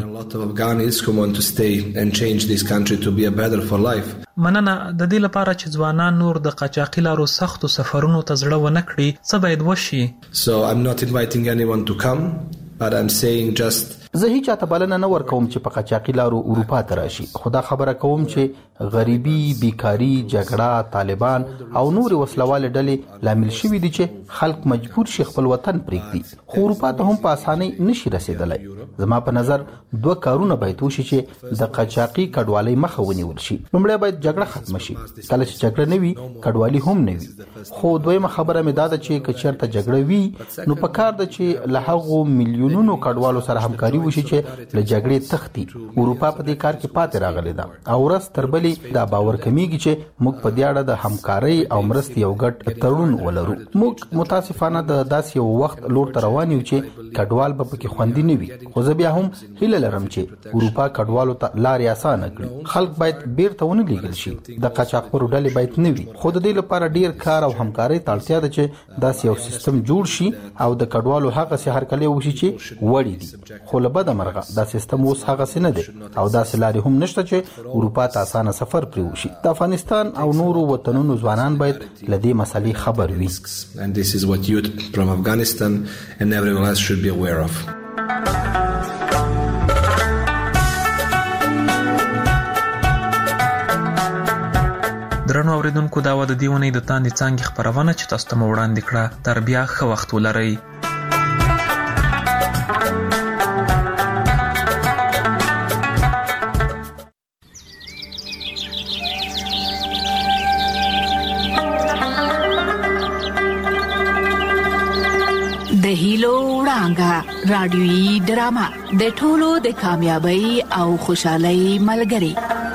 مننه. د دې لپاره چې ځوانان نور د قاچاقي لارو سختو سفرونو ته زړه ونه کړي څه باید وشي؟ So I'm not inviting anyone to come but I'm saying just زه هیچا ته بلنه نه ورکوم چې په قاچاقي لارو اروپا ته راشي. خو دا خبره کوم چې غریبي، بیکاري، جګړه، طالبان او نور وسلوالې ډلې لامل شوي دي چې خلک مجبور شي خپل وطن پرېږدي. خو اروپا ته هم په اسانۍ نشي رسېدلی. زما په نظر دوه کارونه باید وشي چې د قاچاقي کډوالۍ مخه ونیول شي. لومړی باید جګړه ختمه شي. کله چې جګړه نه وي کډوالي هم نه وي. خو دویمه خبره مې دا ده چې که چېرته جګړه وي نو پکار ده چې له هغو میلیونونو کډوالو سره همکاري وشي چې له جګړې تختی. اروپا په دې کار کې پاتې راغلی ده او ورځ تر بلې دا باور کمیږي چې موږ په دې اړه د همکارۍ او مرستې یو ګډ تړون ولرو. موږ متاسفانه د داسې یو وخت لور ته روان یو چې کډوال به پکې خوندي نه وي، خو زه بیا هم هیله لرم چې اروپا کډوالو ته لارې اسانه کړي. خلک باید بیرته ونه لیږل شي، د قاچاقبرو ډلې باید نه وي، خو د دې لپاره ډیر کار او همکارۍ ته اړتیا ده چې داسې یو سیستم جوړ شي او د کډوالو هغسې هرکلی وشي چې وړي دي. خو له بده مرغه دا سیستم اوس هغسې نه دی او داسې لارې هم نشته چې اروپا ته اسانه سفر پرې وشي. د افغانستان او نورو وطنونو ځوانان باید له دې مسلې خبر وي. And this is what youth from Afghanistan and everyone else should be aware of. درنو اوریدونکو، دا و د دې اونۍ د تاندې څانګې خپرونه چې تاسو ته مو وړاندې کړه. تر بیا ښه وخت ولرئ. د هیلو وړانګه رادیويي ډرامه د ټولو د کامیابی او خوشحالۍ ملګری.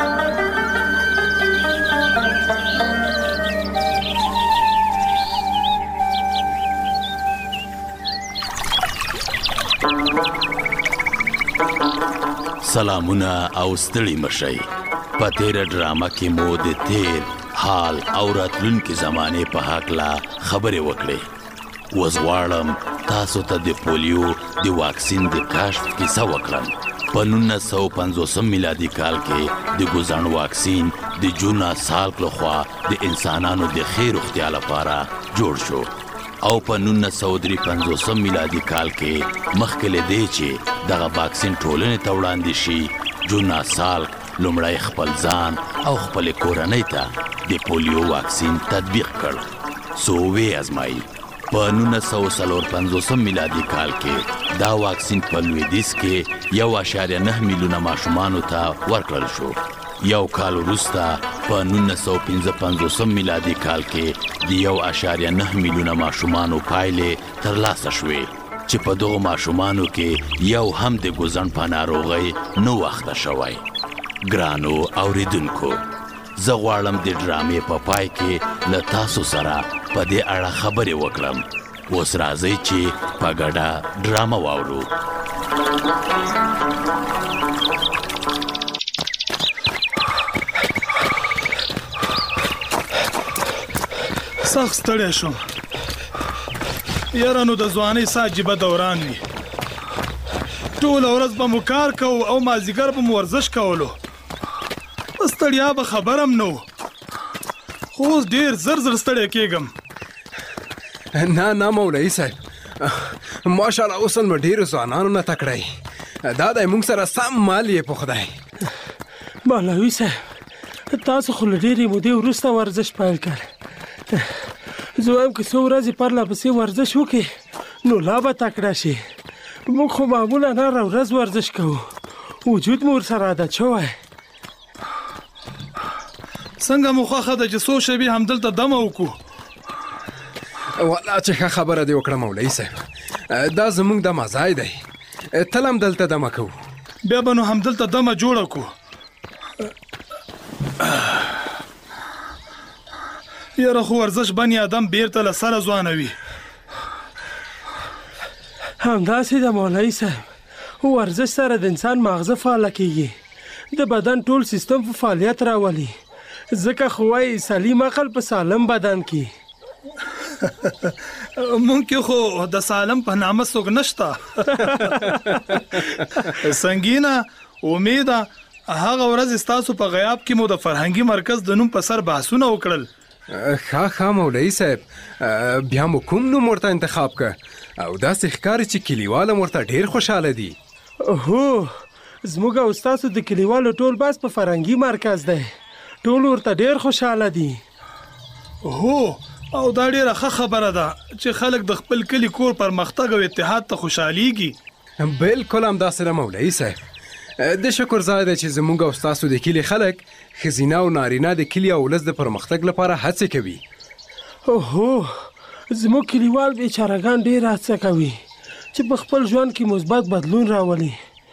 سلامونه او ستړي مشئ. په تیره ډرامه کې مو د تیر حال او راتلونکي زمانه په هکله خبرې وکړې. اوس غواړم تاسو ته د پولیو د واکسین د کشف کیسه وکړم. په نولس سوه پنځوسم میلادي کال کې د ګوزڼ واکسین د جونا سالک لخوا د انسانانو د ښې روغتیا لپاره جوړ شو او په نولس سوه درې پنځوسم میلادي کال کې مخکې له دې چې دغه واکسین ټولنې ته وړاندې شي، جونا سالک لومړی خپل ځان او خپل کورنۍ ته د پولیو واکسین تطبیق کړ. سو وی ازمایي. په نولس سوه څلور پنځوسم میلادي کال کې دا واکسین په لویدیځ کې یو اعشاریه نه میلیونه ماشومانو ته ورکړل شو. یو کال وروسته په نولس سوه پنځه پنځوسم میلادي کال کې د یو اعشاریه نه میلیونه ماشومانو پایلې ترلاسه شوې چې په دغو ماشومانو کې یو هم د ګوزڼ په ناروغۍ نه واخته شوی. ګرانو اوریدونکو، زه غواړم د ډرامې په پای کې له تاسو سره په دې اړه خبرې وکړم. اوس راځئ چې په ګډه ډرامه واورو. سخت ستړی شوم یاره، نو د ځوانۍ څه عجیبه دوران وي. ټوله ورځ به مو کار کوو او مازدیګر به مو ورزش کولو، په ستړیا به خبر هم نه و. خو اوس ډېر زر زر ستړی کېږم. نه نه مولوي صاحب، ماشاءالله اوس نو ډېرو ځوانانو نه تکړی. دا دی موږ سره سم مال یې په خدای. مولوي صاحب، تاسو خو له ډېرې مودې وروسته ورزش پیل کړ. زه وایم که څو ورځې پرله پسې ورزش وکړې نو لا به تکړه شي. موږ خو معمولا هره ورځ ورزش کوو، وجود مو ورسره عادت شوی. څنګه مو خوښه ده چې څو شېبې همدلته دمه وکړو؟ والله چې ښه خبره دې وکړه مولوي صاحب، دا زموږ دمه ځای دی، تل هم دلته دمه کوو. بیا به نو همدلته دمه جوړه کړو. یاره خو ورزش بني آدم بیرته له سره ځوانوي. همداسې د مولوي صاحب، ورزش سره د انسان ماغزه فعاله کېږي، د بدن ټول سیستم په فعالیت راولي، ځکه خو وایي سلیم عقل په سالم بدن کې. مونږ کې خو د سالم په نامه څوک نشته. سنګینه امیده، هغه ورځ ستاسو په غیاب کې مو د فرهنګي مرکز د نوم په سر بحثونه وکړل. ښه ښه مولوي صاحب، بیا مو کوم نوم ورته انتخاب که او داسې ښکاري چې کلیوال هم ورته ډېر خوشحاله دي. هو، زموږ او ستاسو د کلیوالو ټول بحث په فرهنګي مرکز دی، ټول ورته ډېر خوشحاله دي. هو، او دا ډېره ښه خبره ده چې خلک د خپل کلي کور پرمختګ او اتحاد ته خوشحالیږي. بالکل همداسې ده مولوي صاحب. د شکر ځای دی چې زموږ او ستاسو د کلي خلک ښځینه او نارینه د کلي او ولس د پرمختګ لپاره هڅې کوي. اوهو، زموږ کلیوال بیچارهګان ډېر هڅه کوي چې په خپل ژوند کې مثبت بدلون راولي.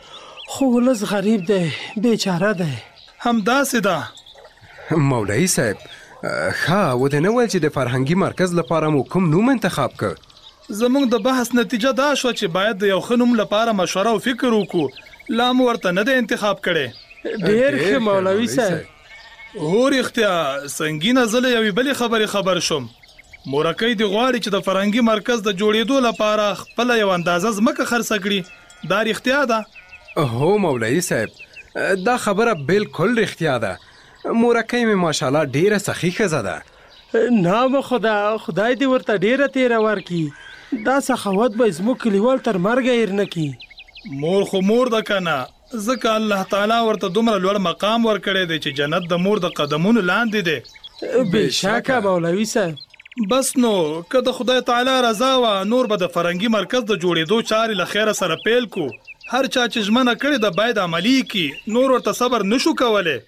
خو ولس غریب دی، بیچاره دی. همداسې ده. مولوي صاحب ښه ودې نه ویل چې د فرهنګي مرکز لپاره مو کوم نوم انتخاب کړ؟ زموږ د بحث نتیجه دا شوه چې باید د یو ښه نوم لپاره مشوره او فکر وکړو. لا مو ورته نه دی انتخاب کړی. ډېر ښه مولوي صاحب. هو رښتیا سنګینه زه له یوې بلې خبرې خبر شوم. مورکۍ دې غواړي چې د فرهنګي مرکز د جوړېدو لپاره خپله یو اندازه ځمکه خرڅه کړي. دا رښتیا ده؟ هو مولوي صاحب دا خبره بالکل رښتیا ده. مورکۍ مې ماشاءالله ډېره سخي ښځه ده. نام خدا خدای دې ورته ډېره تیره ورکړي. دا سخاوت به زموږ کلیوال تر مرګه هېر نه کړي. مور خو مور ده که نه، ځکه الله تعالی ورته دومره لوړ مقام ورکړی دی چې جنت د مور د قدمونو لاندې دی. بېشکه مولوي صاحب. بس نو که د خدای تعالی رضا وه نور به د فرهنګي مرکز د جوړېدو چارې له خیره سره پیل کو. هر چا چې ژمنه کړې ده باید عملي کړي، نور ورته صبر نشو کولی.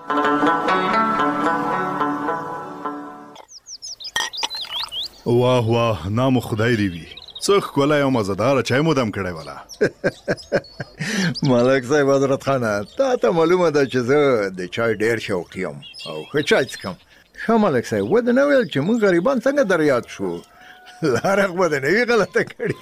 واه واه نام خدای دی وي. څه ښکلی او مزهداره چای مو دم کړی وله. ملک صاحب حضرت خانه تا ته معلومه ده چې زه د چای ډېر شوقي یم او ښه چای څښم. ښه ملک صاحب ودې نه ویل چې موږ غریبان څنګه در یاد شو؟ لاره خو به دې نه وي غلطه کړې.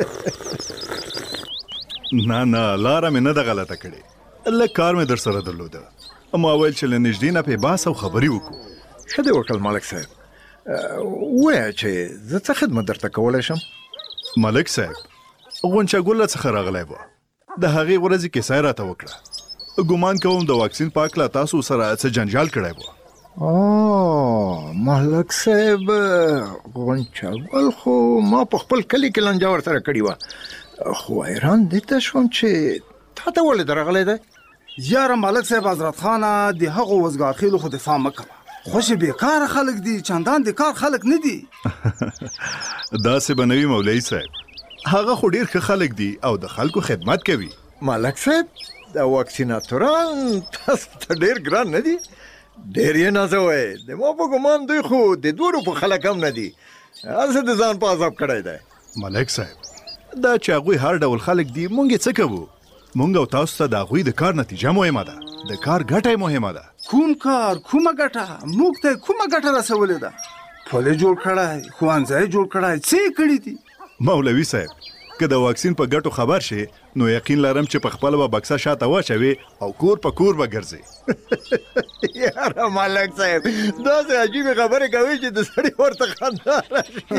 نه نه لاره مې نه ده غلطه کړې، لږ کار مې در سره درلوده. ما ویل چې له نږدې نه پې بحث او خبرې وکړو. ښه دې وکړل ملک صاحب. ووایه چې زه څه خدمت درته کولی شم؟ ملک صاحب غونچه ګله څخه راغلی وه، د هغې ورځې کیسه یې راته وکړه. ګمان کوم د واکسین په هکله تاسو سره څه جنجال کړی وه. او ملک صاحب غونچه ګل خو ما په خپل کلي کې لانجه ورسره کړې وه، خو حیران دې ته شوم چې تا ته ولې درغلی دی؟ یاره ملک صاحب حضرت خانه د هغو وزګارخېلو خو دفاع مه کوه. خوش بیکاره خلک دي، چندان د کار خلک نه دي. داسې به نه وي مولوي صاحب، هغه خو ډېر ښه خلک دي او د خلکو خدمت کوي. ملک صاحب د واکسیناتوران تاسو ته ډېر ګران نه دي؟ ډېر یې نازوئ. د ما په ګمان دوی خو د دوه روپو خلک هم نه دي، هسې د ځان په عذاب کړی دی. ملک صاحب دا چې هغوی هر ډول خلک دي مونږ یې څه کوو؟ مونږ او تاسو ته د هغوی د کار نتیجه مهمه ده، د کار ګټه مهمه ده. کوم کار کومه ګټه موږ ته کومه ګټه رسولې ده؟ پل جوړ کړی، ښوونځی جوړ کړی، څه یې کړي دي؟ مولوي صاحب که د واکسین په ګټو خبر شي نو یقین لرم چې په خپله به بکسه شاته واچوي او کور په کور به ګرځي. یاره ملک صاحب داسې عجیبې خبرې کوي چې د سړي ورته خندا راشي.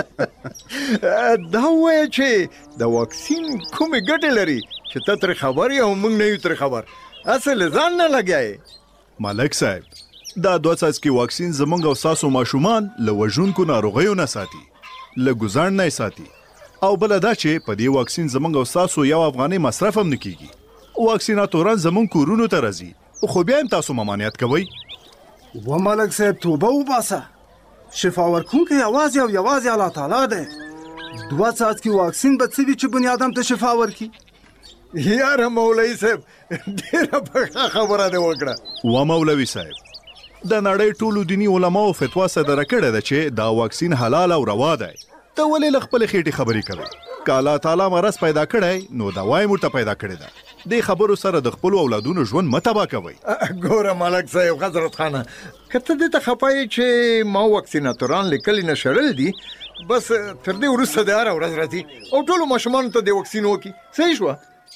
دا ووایه چې د واکسین کومې ګټې لري چې ته ترې خبر یې او موږ نه یو ترې خبر، هسې له ځان نه لګیا. ملک صاحب دا دوه څاڅکي واکسین زمونږ او ستاسو ماشومان له وژونکو ناروغیو نه ساتي، له ګزاڼ نه یې ساتي، او بله دا چې په دې واکسین زمونږ او ستاسو یو افغانۍ مصرف هم نه کیږي. واکسیناتوران زمونږ کورونو ته راځي خو بیا هم تاسو ممانعت کوئ. و ملک صاحب توبه وباسه، شفا ورکوونکی یوازې او یوازې الله تعالی دی. دوه څاڅکي واکسین به څه وي چې بني ادم ته شفا ورکړي؟ یاره مولوي صاحب ډېره پخه خبره دې وکړه. و مولوي صاحب د نړۍ ټولو دیني علماو فتوا صدره کړې ده چې دا واکسین حلال او روا دی. ته ولې له خپلې خېټې خبرې کوې؟ که الله تعالی مرض پیدا کړی نو دوا یې موږ ته پیدا کړې ده. دې خبرو سره د خپلو اولادونو ژوند مه تباه کوئ. ګوره ملک صاحب حضرت خانه که ته دې ته خفه یې چې ما واکسیناتوران له کلي نه شړل دي، بس تر دې وروسته د هره ورځ راځي او ټولو ماشومانو ته د واکسین وکړي. صحیح شوه؟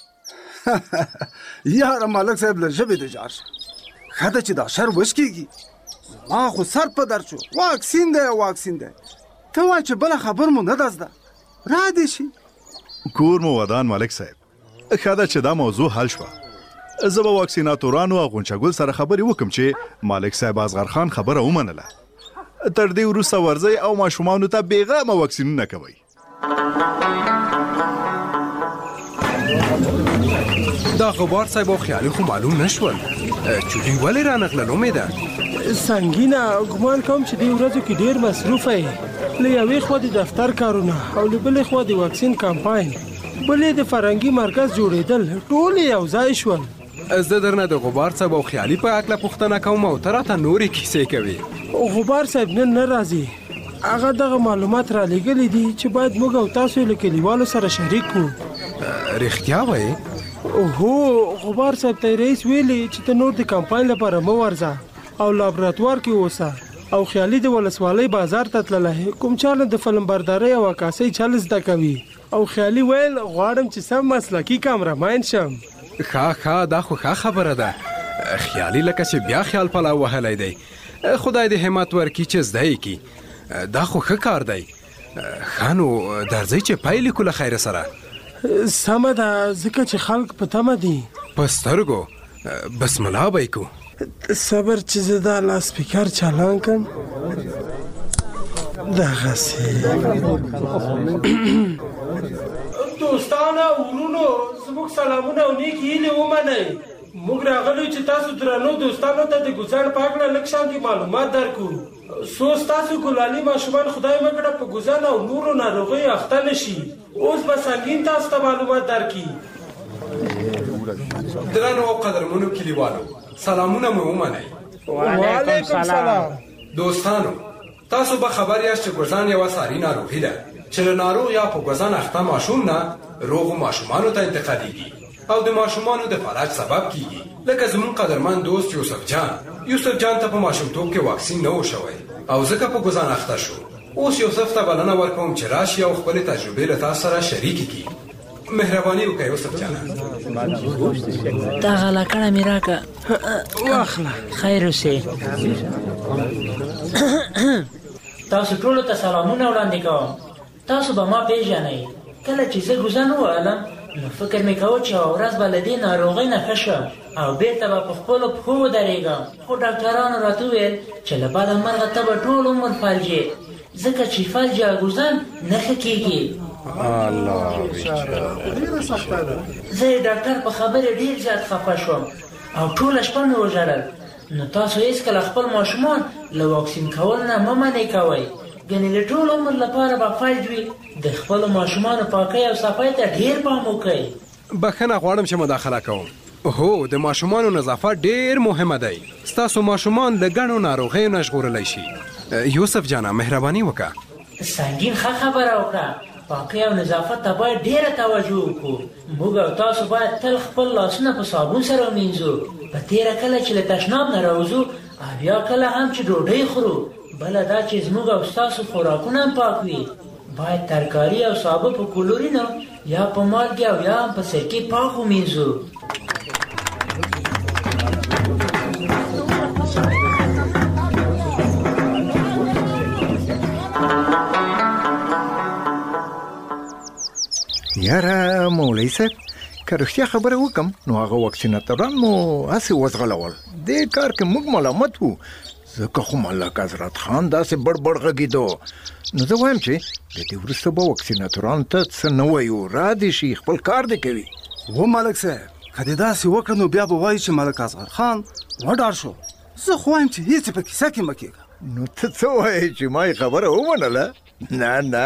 یاره ملک صاحب له ژبې د جار شه، ښه ده چې دا شر وشکېږي. ما خو سر په درد شو، واکسین دی واکسین دی، ته وایه چې بله خبر مو نه ده زده، را دې شي. کور مو ودان ملک صاحب، ښه ده چې دا موضوع حل شوه. زه به واکسیناتورانو او غونچه ګل سره خبرې وکم چې ملک صاحب اصغر خان خبره ومنله. تر دې وروسته ورځئ او ماشومانو ته بېغمه واکسینونه کوئ. دا غبار صاحب او خیالي خو معلوم نشول، چولي ولې رانغلل؟ امیده سنګینه ګمان کوم چې دې ورځو کې ډېر مصروفه یې، له یوې خوا د دفتر کارونه او له بلې خوا د واکسین کمپاین، بلې د فرهنګي مرکز جوړېدل، ټول یو ځای شول. زه درنه د غبار صاحب او خیالي په هکله پوښتنه کوم او ته راته نورې کیسې کوې. غبار صاحب نن نه راځي، هغه دغه معلومات را لېږلي دي چې باید موږ او تاسو له کلیوالو سره شریک کړو. رښتیا وایې؟ هو غبار صاحب ته رئیس ویلي چې ته نور د کمپاین لپاره مه ورځه او لابراتوار کې اوسه او خیالي د ولسوالۍ بازار ته تللی کوم چاله د فلم بردارۍ او عکاسۍ چل زده کوي او خیالي ویل غواړم چې سم مسلکي کامرمین شم. ښه ښه دا خو ښه خبره ده. خیالي لکه چې بیا خیال پلاو وهلی دی. خدای دې همت ورکړي چې زده یې کړي. دا خو ښه کار دی. ښه نو درځئ چې پیل کړو له خیره سره. سمه ده ځکه چې خلک په تمه دي. په سترګو بسم الله به یې کوو. صبر چې زه دا لاسپیکر چالان کړم. دغسې دوستانه ورونو زموږ سلامونه او نیکې هیلې ومنئ. موږ راغلو چې تاسو درنو دوستانو ته د ګوزاڼ په هکله لږ شانتې معلومات درکړو. څو ستاسو ګلالي ماشومان خدای وکړه په ګوزاڼ او نورو ناروغیو اخته نه شي. اوس به سنګین تاسو ته معلومات درکړي. درنو او قدرمنو کلیوالو سلامونه مو ومنئ. وعلیکم سلام. دوستانو تاسو به خبر یاست چې ګوزاڼ یوه ساري ناروغي ده چې له ناروغ یا په ګوزاڼ اخته ماشوم نه روغو ماشومانو ته انتقالیږي او د ماشومانو د فلج سبب کیږي. لکه زمون قدرمن دوست یوسف جان یوسف جان ته په ماشومتوب کې واکسین نه و شوی او ځکه په ګوزاڼ اخته شو. اوس یوسف ته بلنه ورکوم چې راشي او خپلې تجربې له تاسو سره شریکې کړي. مهرباني وکړئ یوسف جان. دغه لکړه مې راکړه. واخله. خیر اوسې. تاسو ټولو ته سلامونه وړاندې کوم. تاسو به ما پیژنئ. کله چې زه ګوزاڼ ووهلم نو فکر مې کوه چې یوه ورځ به له دې ناروغۍ نه ښه شم او بېرته به په خپلو پښو ودرېږم. خو ډاکټرانو راته وویل چې له بده مرغه ته به ټول عمر فلجې ځکه چې فلج یا ګوزاڼ نه ښه کېږي. زه یې ډاکټر په خبرې ډېر زیات خفه شوم او ټوله شپه مې وژړل. نو تاسو هېڅکله خپل ماشومان له واکسین کول نه مه منې کوئ. ګنې له ټول عمر لپاره به فلج وي. د خپلو ماشومانو پاکۍ او صفای ته ډېر پام وکئ. بخښنه غواړم چې مداخله کوم. هو د ماشومانو نظافت ډېر مهمه دی. ستاسو ماشومان له ګڼو ناروغیو نه ژغورلی شي. یوسف جانه مهرباني وکړه. سنګین ښه خبره وکړه. پاکۍ او نظافت ته باید ډېره توجه وکړو. موږ او تاسو باید تل خپل لاسونه په صابون سره ومینځو. په تېره کله چې له تشناب نه راوځو او بیا کله هم چې ډوډۍ خورو. بله دا چې زموږ او ستاسو خوراکونه هم پاک وي. باید ترکاري او سابه په کلورینو یا په مالګې او یا هم په سرکې پاک ومینځو. یاره مولوي صاحب که رښتیا خبره وکم نو هغه واکسیناتوران مو هسې وځغلول. دې کار کې موږ ملامت وو ځکه خو ملک حضرت خان داسې بړ بړ غږېدو. نو زه وایم چې د دې وروسته به واکسیناتورانو ته څه نه وایو را دې شي خپل کار دې کوي. و ملک صاحب که دې داسې وکړه نو بیا به وایي چې ملک اصغر خان وډار شو. زه خو وایم چې هېڅ په کیسه کې مه کېږه. نو ته څه وایې چې ما یې خبره ومنله؟ نه نه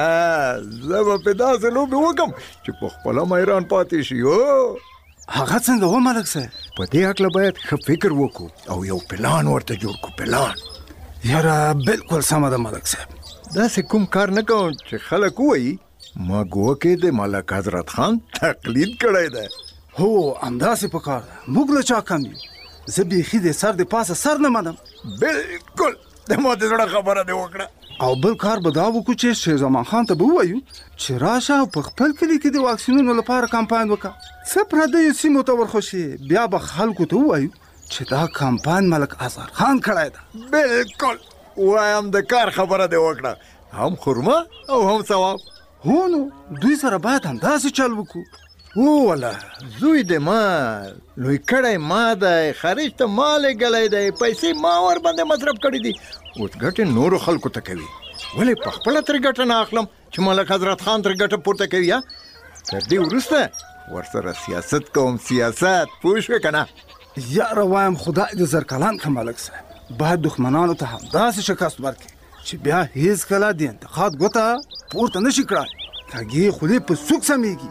زه به پې داسې لوبې وکړم چې په خپله میران پاتې شي. او هغه څنګه و ملک صاحب؟ په دې هکله باید ښه فکر وکړو او یو پلان ورته جوړ کړو. پلان یاره بالکل سمه ده ملک صاحب. داسې کوم کار نه کوم چې خلک ووایي ما ګوکې د ملک حضرت خان تقلید کړی دی. هو همداسې په کار ده. موږ له چا کم یو. زه بیخي د سر د پاسه سر نه منم. بالکل د ما د زړه خبره دې وکړه. او بل کار به دا وکړو چې شیر زمان خان ته به ووایو چې راشه او په خپل کلي کې د واکسینونو لپاره کمپاین وکړه. څه پردیو سیمو ته ورخوشي بیا به خلکو ته ووایو چې دا کمپاین ملک اصغر خان کړی ده. بالکل وایم د کار خبره دې وکړه. هم خرما او هم ثواب. هو نو دوی سره باید همداسې چل وکړو. او والا زوی د ما لوی کړی ما دی خارج ته ما لېږلی دی پیسې ما ور باندې مصرف کړي دي. اوس ګټې نورو خلکو ته کوي. ولې په خپله ترې ګټه نه اخلم چې ملک حضرت خان ترې ګټه پورته کوي. یا تر دې وروسته ورسره سیاست کوم. سیاست پوه شوې که نه؟ یاره وایم خدای دې زرکلان کړه ملک صاحب. باید دښمنانو ته همداسې شکست ورکړي چې بیا هېڅکله د انتقاد ګوته پورته نه شي کړی. کږې خولې په سوک سمیږي.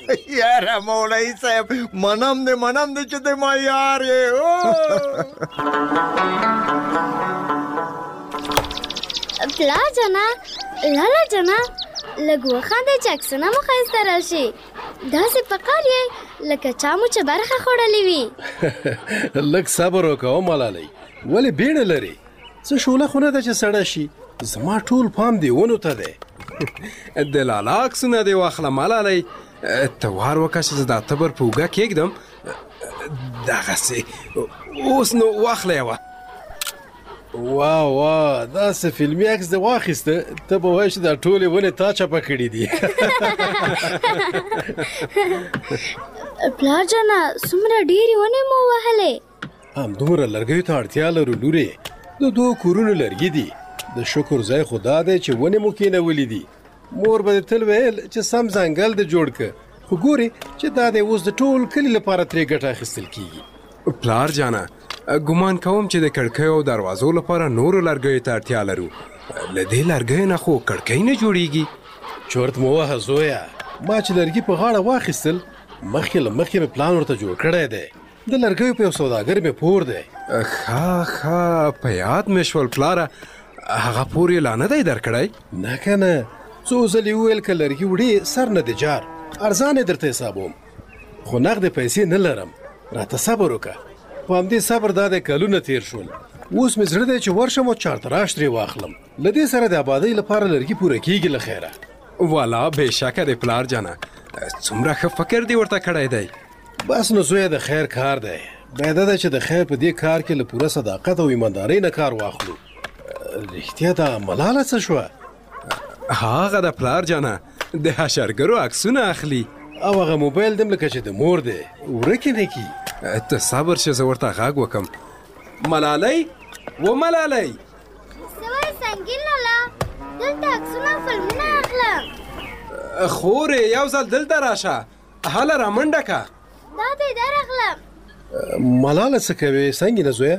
یاره مولوي صاحب منم دې منم دې چې د ما یار یې. پلا جانا لالا جانا لږ وخانده چې عکسونه مو ښایسته راشي. داسې په کار یې لکه چا مو چې برخه خوړلې وي. لږ صبر وکړه ملالۍ، ولې بیړه لري؟ څه شوله خو نه ده چې سړه شي، زما ټول پام دی ونو ته دی. د لالا عکسونه دې واخله ملالۍ، ته وار وکړه چې زه دا تبر په اوږه کېږدم. دغسې اوس نو واخله یوه. واه واه، داسې فلمي عکس دې واخیسته، ته به وایې چې دا ټولې ونې تا چپه کړي دي. پلار جانه څومره ډېرې ونې مو وهلې؟ همدومره لرګیو ته اړتیا لرو لورې، د دوو کورونو لرګي دي. د شکر ځای خو دا دی چې ونې مو کېنولې دي. مور به دې تل ویل چې سم ځنګل دې جوړ که، خو ګورې چې دا دی اوس د ټول کلي لپاره ترې ګټه اخیستل کېږي. پلار جانه ګمان کوم چې د کړکیو او دروازو لپاره نورو لرګیو ته اړتیا لرو. له دې لرګیو نه خو کړکۍ نه جوړیږي. چورت مو وهه زویه، ما چې لرګي په غاړه واخیستل مخکې له مخکې مې پلان ورته جوړ کړی دی. د لرګیو په یو سوداګر مې پور دی. ښه ښه په یاد مې شول پلاره، هغه پور یې لا نه دی درکړی؟ نه که نه، څو ځلې وویل که لرګي وړې سر نه دی جار، ارزان یې درته حسابوم، خو نغدې پیسې نه لرم، راته صبر وکړه. په همدې صبر دا دی کلونه تیر شول، اوس مې زړه دی چې ورشم او چارتراش ترې واخلم. له دې سره د آبادۍ لپاره لرګي پوره کېږي له خیره. والا بېشکه دی پلار جانه، څومره ښه فکر دې ورته کړی دی. بس نو زویه د خیر کار دی، باید ده چې د خیر په دې کار کې له پوره صداقت او ایماندارۍ نه کار واخلو. رښتیا دا ملاله څه شوه؟ هغه د پلار جانه د حشرګرو عکسونه اخلي، او هغه موبایل دم لکه چې د مور دی ورکې نه کي. ته صبر شه، زه ورته غږ وکم. ملالۍ و ملالۍ، څه وایې سنګین لالا؟ دلته عکسونه او فلمونه اخلم. خورې یو ځل دلته راشه، هله رامنډه که. دا دی درغلم. ملاله څه کوې سنګینه زویه؟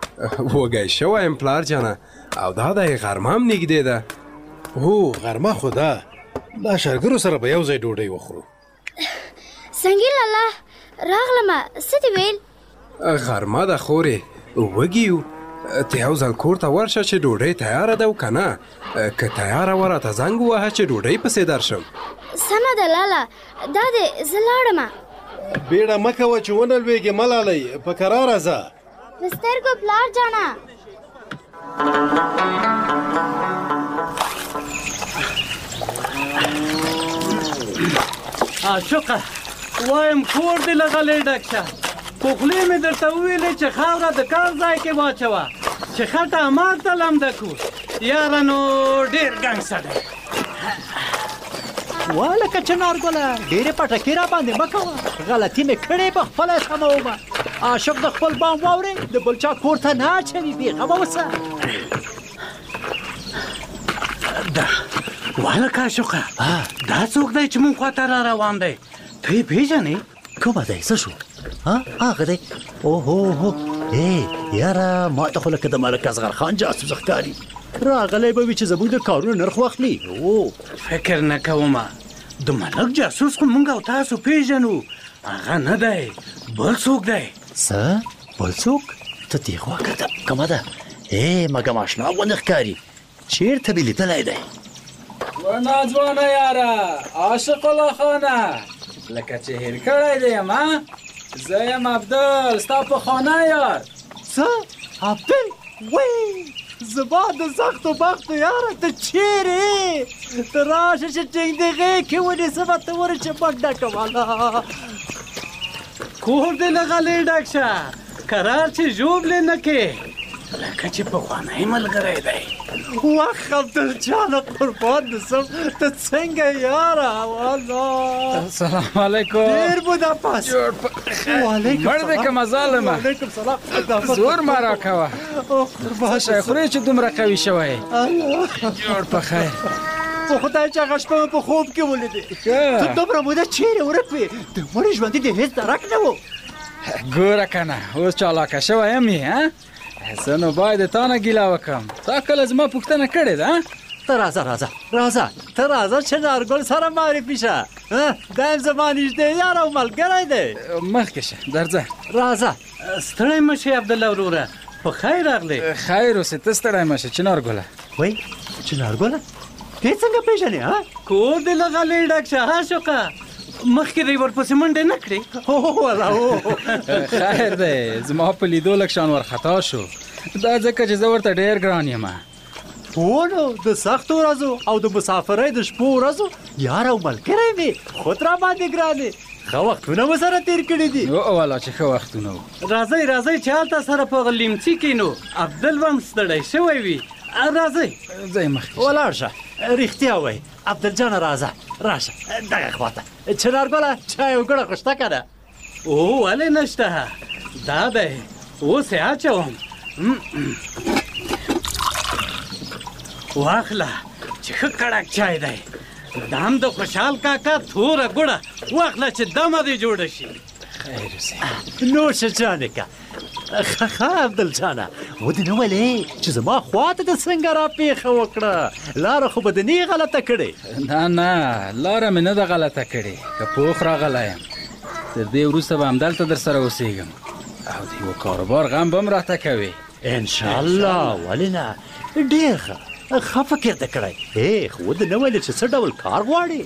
وږی شوی یم پلار جانه، او دا دی غرمه هم نږدې ده. هو غرمه خو ده، له شرګرو سره به یو ځای ډوډۍ وخورو. سنګین لالا راغلمه، څه دې ویل؟ غرمه ده خورې، وږي یو، ته یو ځل کور ته ورشه چې ډوډۍ تیاره ده او که نه، که تیاره وه راته زنګ ووهه چې ډوډۍ پسې درشم. سمه ده لالا، دا دی زه لاړمه. بیړه مه کوه چې ونه لوېږې ملالۍ، په کراره ځه. په سترګو پلار جانه. عاشقه وایم کور دې له غلې ډک شه، خو خولې مې درته وویلې چې خاوره د کار ځای کې واچوه چې خټه ماته لمده کړو. یاره نو ډېر ګنګسه دی. والکه چنارګله ډېرې پټکې را باندې مه کوه، غلطي مې کړې په خپله سمومه. عاشق د خپل بام واورې د بل چا کور ته نه اچوي، بېغمه اوسه. دا والکه عاشقه دا څوک دی چې مونږ خواته را روان دی؟ ته یې پېژنې؟ کومه دی؟ څه شو؟ هغه دی؟ اوهو ای یاره ما ته خو لکه د ملک اصغر خان جاسوس ښکاري. راغلی به وي چې زموږ د کارونو نرخ واخلي. فکر نه کومه، د ملک جاسوس خو مونږ او تاسو پېژنو، هغه نه دی، بل څوک دی. څه بل څوک؟ ته دې خوا کته کومه ده؟ ای مګم اشنا غوندې ښکاري، چېرته دې لیدلی دی؟ ناځوانه یاره عاشق الله خانه، لکه چې هېر کړی دی یم. زه یم عبدل، ستا پخوانی یار. څه عبدل؟ وی زما د سختو بختو یاره، ته چیرې؟ ته راشه چې ټینګ دې غېږ کې ونیسمه، ته ورې چې مږ ډکه والا. کور دې له غلې ډک شه، کرار چې ژوبلې نه کې، لکه چې پخوانی ملګری دی. وخ عبدل جانه قربان دې سم، ته څنګه یاره؟ والله السلام علیکم. ډېر بوده پس. وعلیکم مړ دې که مظالمه. وعلیکم سلام. زور مه راکوه، څه شی خورې چې دومره قوي شوی؟ جوړ په خیر. په خدای چې هغه شپه مې په خوب کې ولیدې. ته دومره موده چیرې ورک وې؟ د مړي ژوندي دې هېڅ درک نه و. ګوره که نه اوس چالاکه شوی یم یې، زه نو باید د تا نه ګیله وکړم. تا کله زما پوښتنه کړې ده؟ ته راځه راځه راځه ته راځه چې نارګل سره معرفي شه. دا یم زما نږدې یار او ملګری دی. مخکې شه درځه. راځه. ستړی مه شې عبدالله وروره، په خیر راغلی. خیر اوسې، ته ستړی مه شې چنارګله. وایي چنارګله دې څنګه پېژنې؟ کور دې له غلې ډک شه عاشقه، مخکې دی ورپسې منډې نه کړې؟ هو والا هو خیر دی، زما په لیدو لږ شان ورخطا شو، دا ځکه چې زه ورته ډېر ګران یم. هو نو د سختو ورځو او د مسافرۍ د شپو ورځو یار او ملګری مې خود را باندې ګران دی. ښه وختونه مو سره تېر کړي دي. او والا چې ښه وختونه وو. راځئ راځئ چې هلته سره په لیمڅي کښېنو، عبدل به هم ستړی شوی وي. راځئ ځئ مخکې ولاړ شه. رښتیا وایي عبدل جانه راځه راشه دغه خواته. چنارګله چای او ګړه خو شته که نه؟ او ولې نشته، دا دی اوس یې اچوم. واخله چې ښه کړک چای دی، دا هم د خوشحال کاکا توره ګوړه، واخله چې دمه دې جوړه شي. خیر سي نوشه جانې که. ښه ښه عبدل جانه ودې نه ولې چې زما خواته د څنګه را پېښه وکړه، لاره خو به دې نه غلطه کړې؟ نه نه لاره مې نه ده غلطه کړې، که پوخ راغلی یم. تر دې وروسته به همدلته در سره اوسېږم او د یوه کاروبار غم به هم راته کوې انشاءالله. ولې نه، ډېر ښه ښه فکر دې کړی. ای خو ودې نه ویلې چې څه ډول کار غواړې؟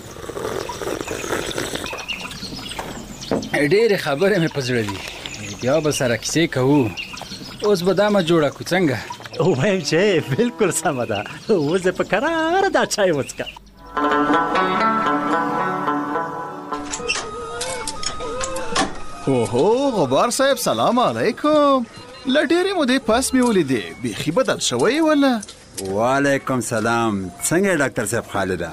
ډېرې خبرې مې په زړه دي، بیا به سره کیسې کوو. اوس به دا مه جوړه کړو څنګه؟ وایم چې بلکل سمه ده، اوس یې په کراره دا چای وڅښه. اوهو غبار صاحب سلام علیکم. له ډېرې مودې پس مې ولیدې، بیخي بدل شوی ولا؟ وعلیکم سلام. څنګه ډاکټر صاحب خالده؟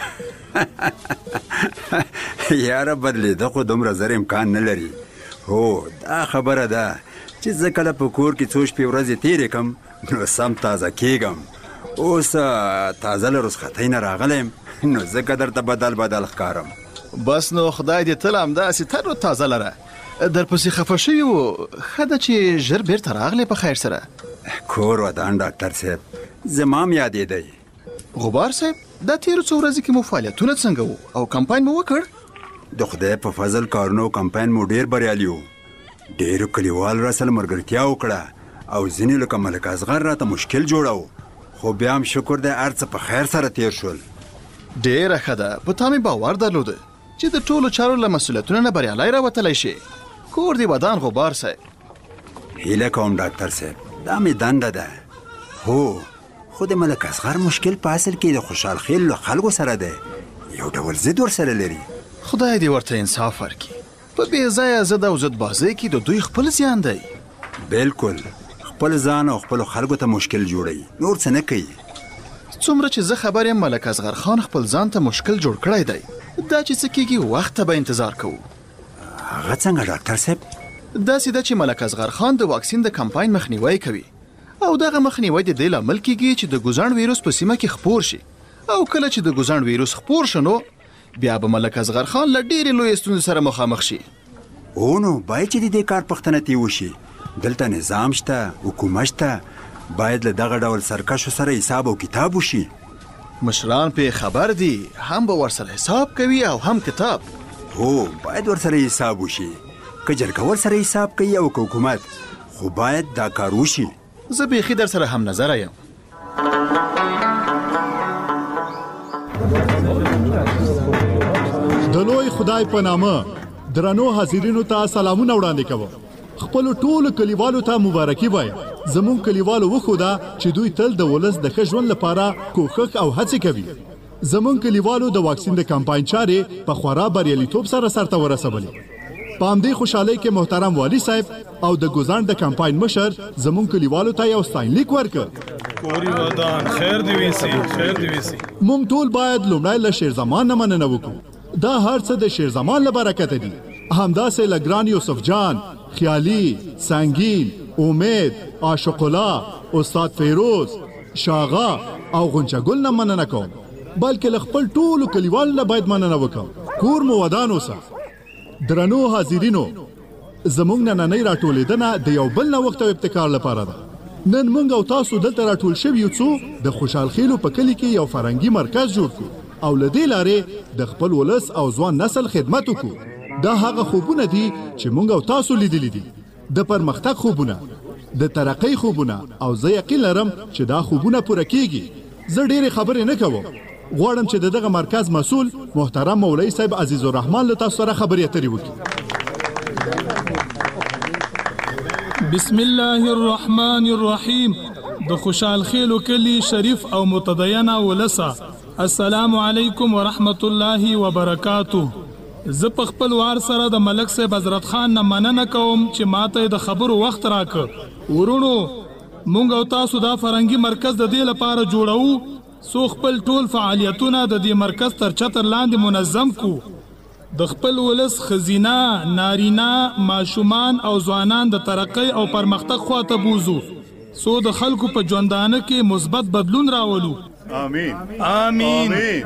یاره بدلېده خو دومره زر امکان نه لري. هو دا خبره ده چې زه کله په کور کې څو شپې ورځې تېرې کړم نو سم تازه کېږم. اوس تازه له رخصتۍ نه راغلی یم نو ځکه درته بدل بدل ښکارم. بس نو خدای دې تل همداسې تر نو تازه لره. درپسې خفه شوي وو، ښه ده چې ژر بېرته راغلی په خیر سره. کور ودان ډاکټر صاحب، زما م یادېدی. غبار صاحب دا تېرو څو ورځې کې مو فعالیتونه څنګه وو او کمپاین مو وکړ؟ د خدای په فضل کارونو کمپاین مو ډېر بریالي وو. ډېرو کلیوالو راسره ملګرتیا وکړه او ځینې لکه ملک اصغر راته مشکل جوړو، خو بیا هم شکر دی هر څه په خیر سره تېر شول. ډېره ښه ده، په تا مې باور درلوده چې د ټولو چارو له مسؤلیتونو نه بریالی راوتلی شي. کور دې ودان غبار صاحب. هیله کوم ډاکټر صاحب، دا مې دنده ده. هو خو د ملک اصغر مشکل په اصل کې د خوشحال خیل له خلکو سره دی، یو ډول ضد ورسره لري. خدای دې ورته انصاف ورکړي. په بې ځایه ضد او ضد بازۍ کې د دوی خپل زیان دی. بالکل خپل ځان او خپلو خلکو ته مشکل جوړوي، نور څه نه کوي. څومره چې زه خبر یم ملک اصغر خان خپل ځان ته مشکل جوړ کړی دی. دا چې څه کېږي وخت ته به انتظار کوو. هغه څنګه ډاکټر صاحب؟ داسې ده چې ملک اصغر خان د واکسین د کمپاین مخنیوی کوي او دغه مخنیوی د دې لامل کېږي چې د ګوزڼ ویروس په سیمه کې خپور شي، او کله چې د ګوزڼ ویروس خپور شنو بیا به ملک اصغر خان له ډېرې لویې ستونزې سره مخامخ شي. او نو باید چې د دې کار پوښتنه ترې وشي. دلته نظام شته، حکومت شته، باید له دغه ډول سرکشو سره حساب او کتاب وشي. مشران پې خبر دي، هم به ورسره حساب کوي او هم کتاب. هو باید ورسره حساب وشي، که جرګه ورسره حساب کوي او که حکومت، خو باید دا کار وشي. زه بیخي در سره هم نظره یم. د لوی خدای په نامه درنو حاضرینو ته سلامونه وړاندې کوم. خپل ټولو کلیوالو ته مبارکي وایم. زمون کلیوالو وښوده چې دوی تل د ولس د ښه ژوند لپاره کوښښ او هڅې کوي. زمون کلیوالو د واکسین د کمپاین چارې په خورا بریالیتوب سره سرته ورسولې. په همدې خوشحالۍ کې محترم والی صاحب او د ګوزڼ د کمپاین مشر زمون کلیوالو ته یو ستاینلیک ورکړ. کوري ودان خیر دی ویسي، خیر دی ویسي. موږ ټول باید لومړی له شیرزمان نه مننه وکړو. دا هر څه د شیرزمان له برکته دي. همداسې له ګران یوسف جان، خیالي، سنگین، امید، عاشق الله، استاد فیروز، شاغا او غنچه ګل نه مننه کوم، بلکې له خپل ټولو کلیوالو نه باید مننه وکړم. کور مو ودان اوسه. درنو حاضرینو، زموږ نننۍ راټولېدنه د یو بل نوښت او ابتکار لپاره ده. نن موږ او تاسو دلته راټول شوي یو څو د خوشحال خیلو په کلي کې یو فرهنګي مرکز جوړ کړو او له دې لارې د خپل ولس او ځوان نسل خدمت وکړو. دا هغه خوبونه دي چې موږ او تاسو لیدلي دي، د پرمختګ خوبونه، د ترقۍ خوبونه، او زه یقین لرم چې دا خوبونه پوره کیږي. زه ډېرې خبرې نه کوم، غواړم چې دغه مرکز مسؤل محترم مولوي صاحب عزیز الرحمن له تاسو سره خبرې اترې وکړي. بسم الله الرحمن الرحیم. د خوشحال خیلو کلی شریف او متدینه ولسه، السلام علیکم ورحمت الله وبرکاتو. زه په خپل وار سره د ملک صاحب حضرت خان نه مننه کوم چې ماته د خبرو وخت راکړ. ورونو مونږ او تاسو دا فرنګي مرکز د دې لپاره جوړو سو خپل ټول فعالیتونه د دې مرکز تر چتر لاندې منظم کو. د خپل ولس خزینه، نارینا، ماشومان او ځوانان د ترقۍ او پرمختګ خواته بوزو سو د خلکو په ژوندانه کې مثبت بدلون راولو. آمین آمین.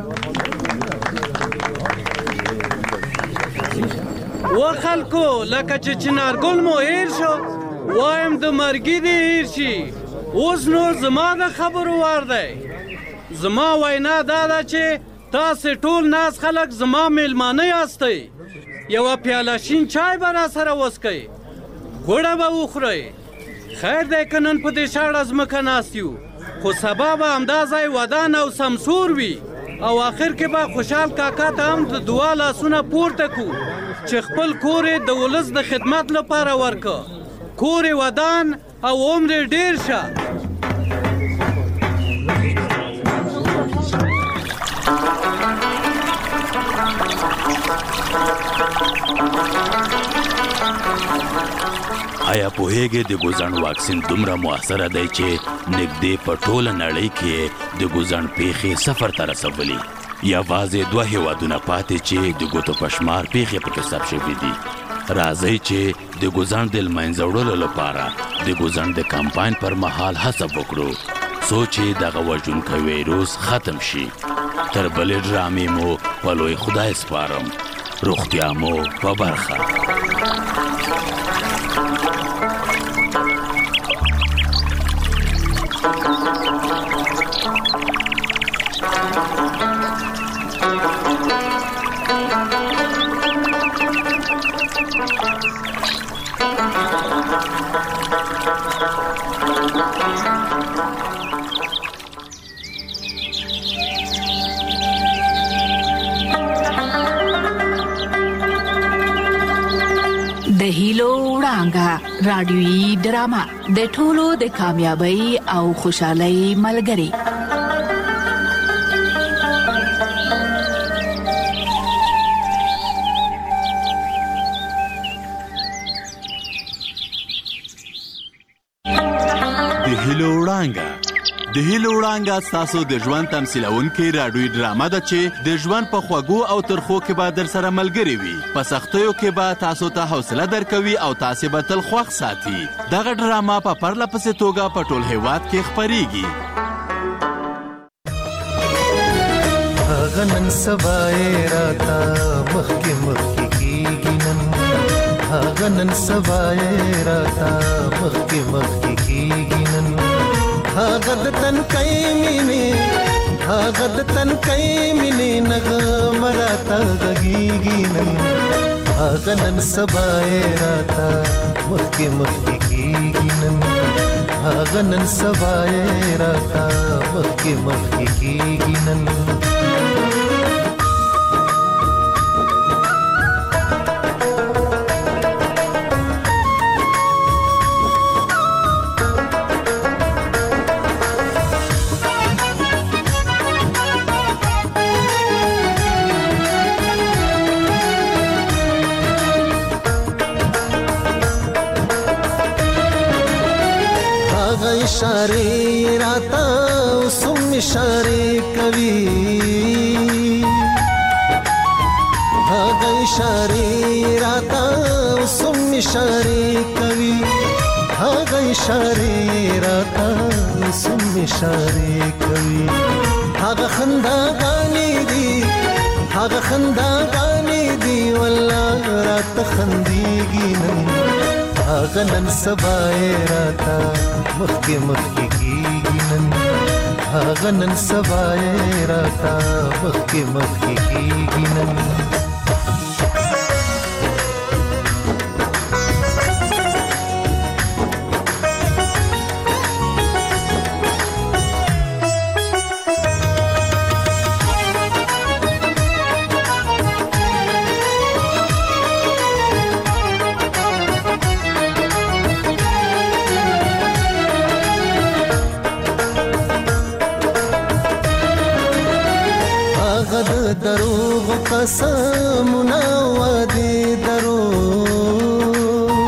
و خلکو لکه چې چنارګل مو هیر شو، وایم د مرګي دې هیر شي. اوس نور زما د خبرو وار دی. زما وینا دا ده چې تاسې ټول ناس خلک زما میلمانه یاستئ. یوه پیاله شین چای به را سره وڅکئ، ګوړه به وخورئ. خیر دی که نن په دې شاړه ځمکه ناست یو، خو سبا به همدا ځای ودان او سمسور وي. او آخر کې به خوشحال کاکا ته هم د دعا لاسونه پورته کو چې خپل کور یې د ولس د خدمت لپاره ورکه. کور یې ودان او عمر یې ډېر شه. آیا پوهیږئ د ګوزڼ واکسین دومره مؤثره دی چې نږدې په ټوله نړۍ کې د ګوزڼ پیښې صفر ته رسولي؟ یوازې دوه هیوادونه پاتې چې د ګوتو په شمار پیښې پکې ثبت شوي دي. راځئ چې د ګوزڼ د له منځه وړلو لپاره د ګوزڼ د کمپاین پر مهال هڅه وکړو څو چې دغه وژونکی ویروس ختم شي. تر بلې ډرامې مو په لوی خدای سپارم. روغتیا مو په برخه. د هیلو وړانګه رادیويي ډرامه د ټولو د کامیابی او خوشحالۍ ملګری. د هیلو وړانګه د هیلو وړانګه ستاسو د ژوند تمثیلونکې راډیويي ډرامه ده چې د ژوند په خوږو او ترخو کې به در سره ملګرې وي. په سختیو کې به تاسو ته حوصله درکوي او تاسې به تل خوښ ساتي. دغه ډرامه په پرله پسې توګه په ټول هیواد کې خپریږي. هغه نن سبا یې راته مخکې مخکې کېږي، نن هغه نن سبا یې راته مخکې مخکې کېږي. نن هغه د تنکۍ مینې هغه د تنکۍ مینې نغمه راته غږېږي. نن هغه نن سبا یې راته مخکې مخکې کېږي. نن هغه نن سبا یې راته مخکې مخکې کېږي. نن इशारे राता सुम इशारे कवि भागा इशारे राता सुम इशारे कवि भागा इशारे राता सुम इशारे कवि भागा खंदा गानी दी भागा खंदा गानी दी वल्लाह रात खंदीगी नन भागा नन सबाए राता مخکې مخکې کېږي. نن هغه نن سبا یې راته مخکې مخکې کېږي. نن دروغ قسمونه وعدې دروغ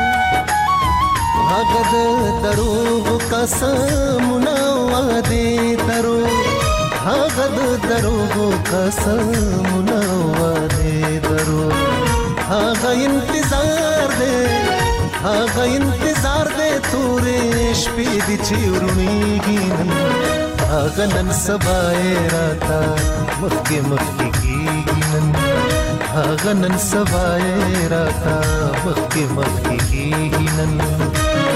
هغه د دروغ قسمونه وعدې دروغ هغه د دروغ قسمونه وعدې دروغ هغه انتظار دی هغه انتظار دی تورې شپې دي چې ورونیږي نن هغه نن سبا یې راته مخکې مخکې کېږي نن هغه نن سبا یې راته مخکې مخکې کېږي نن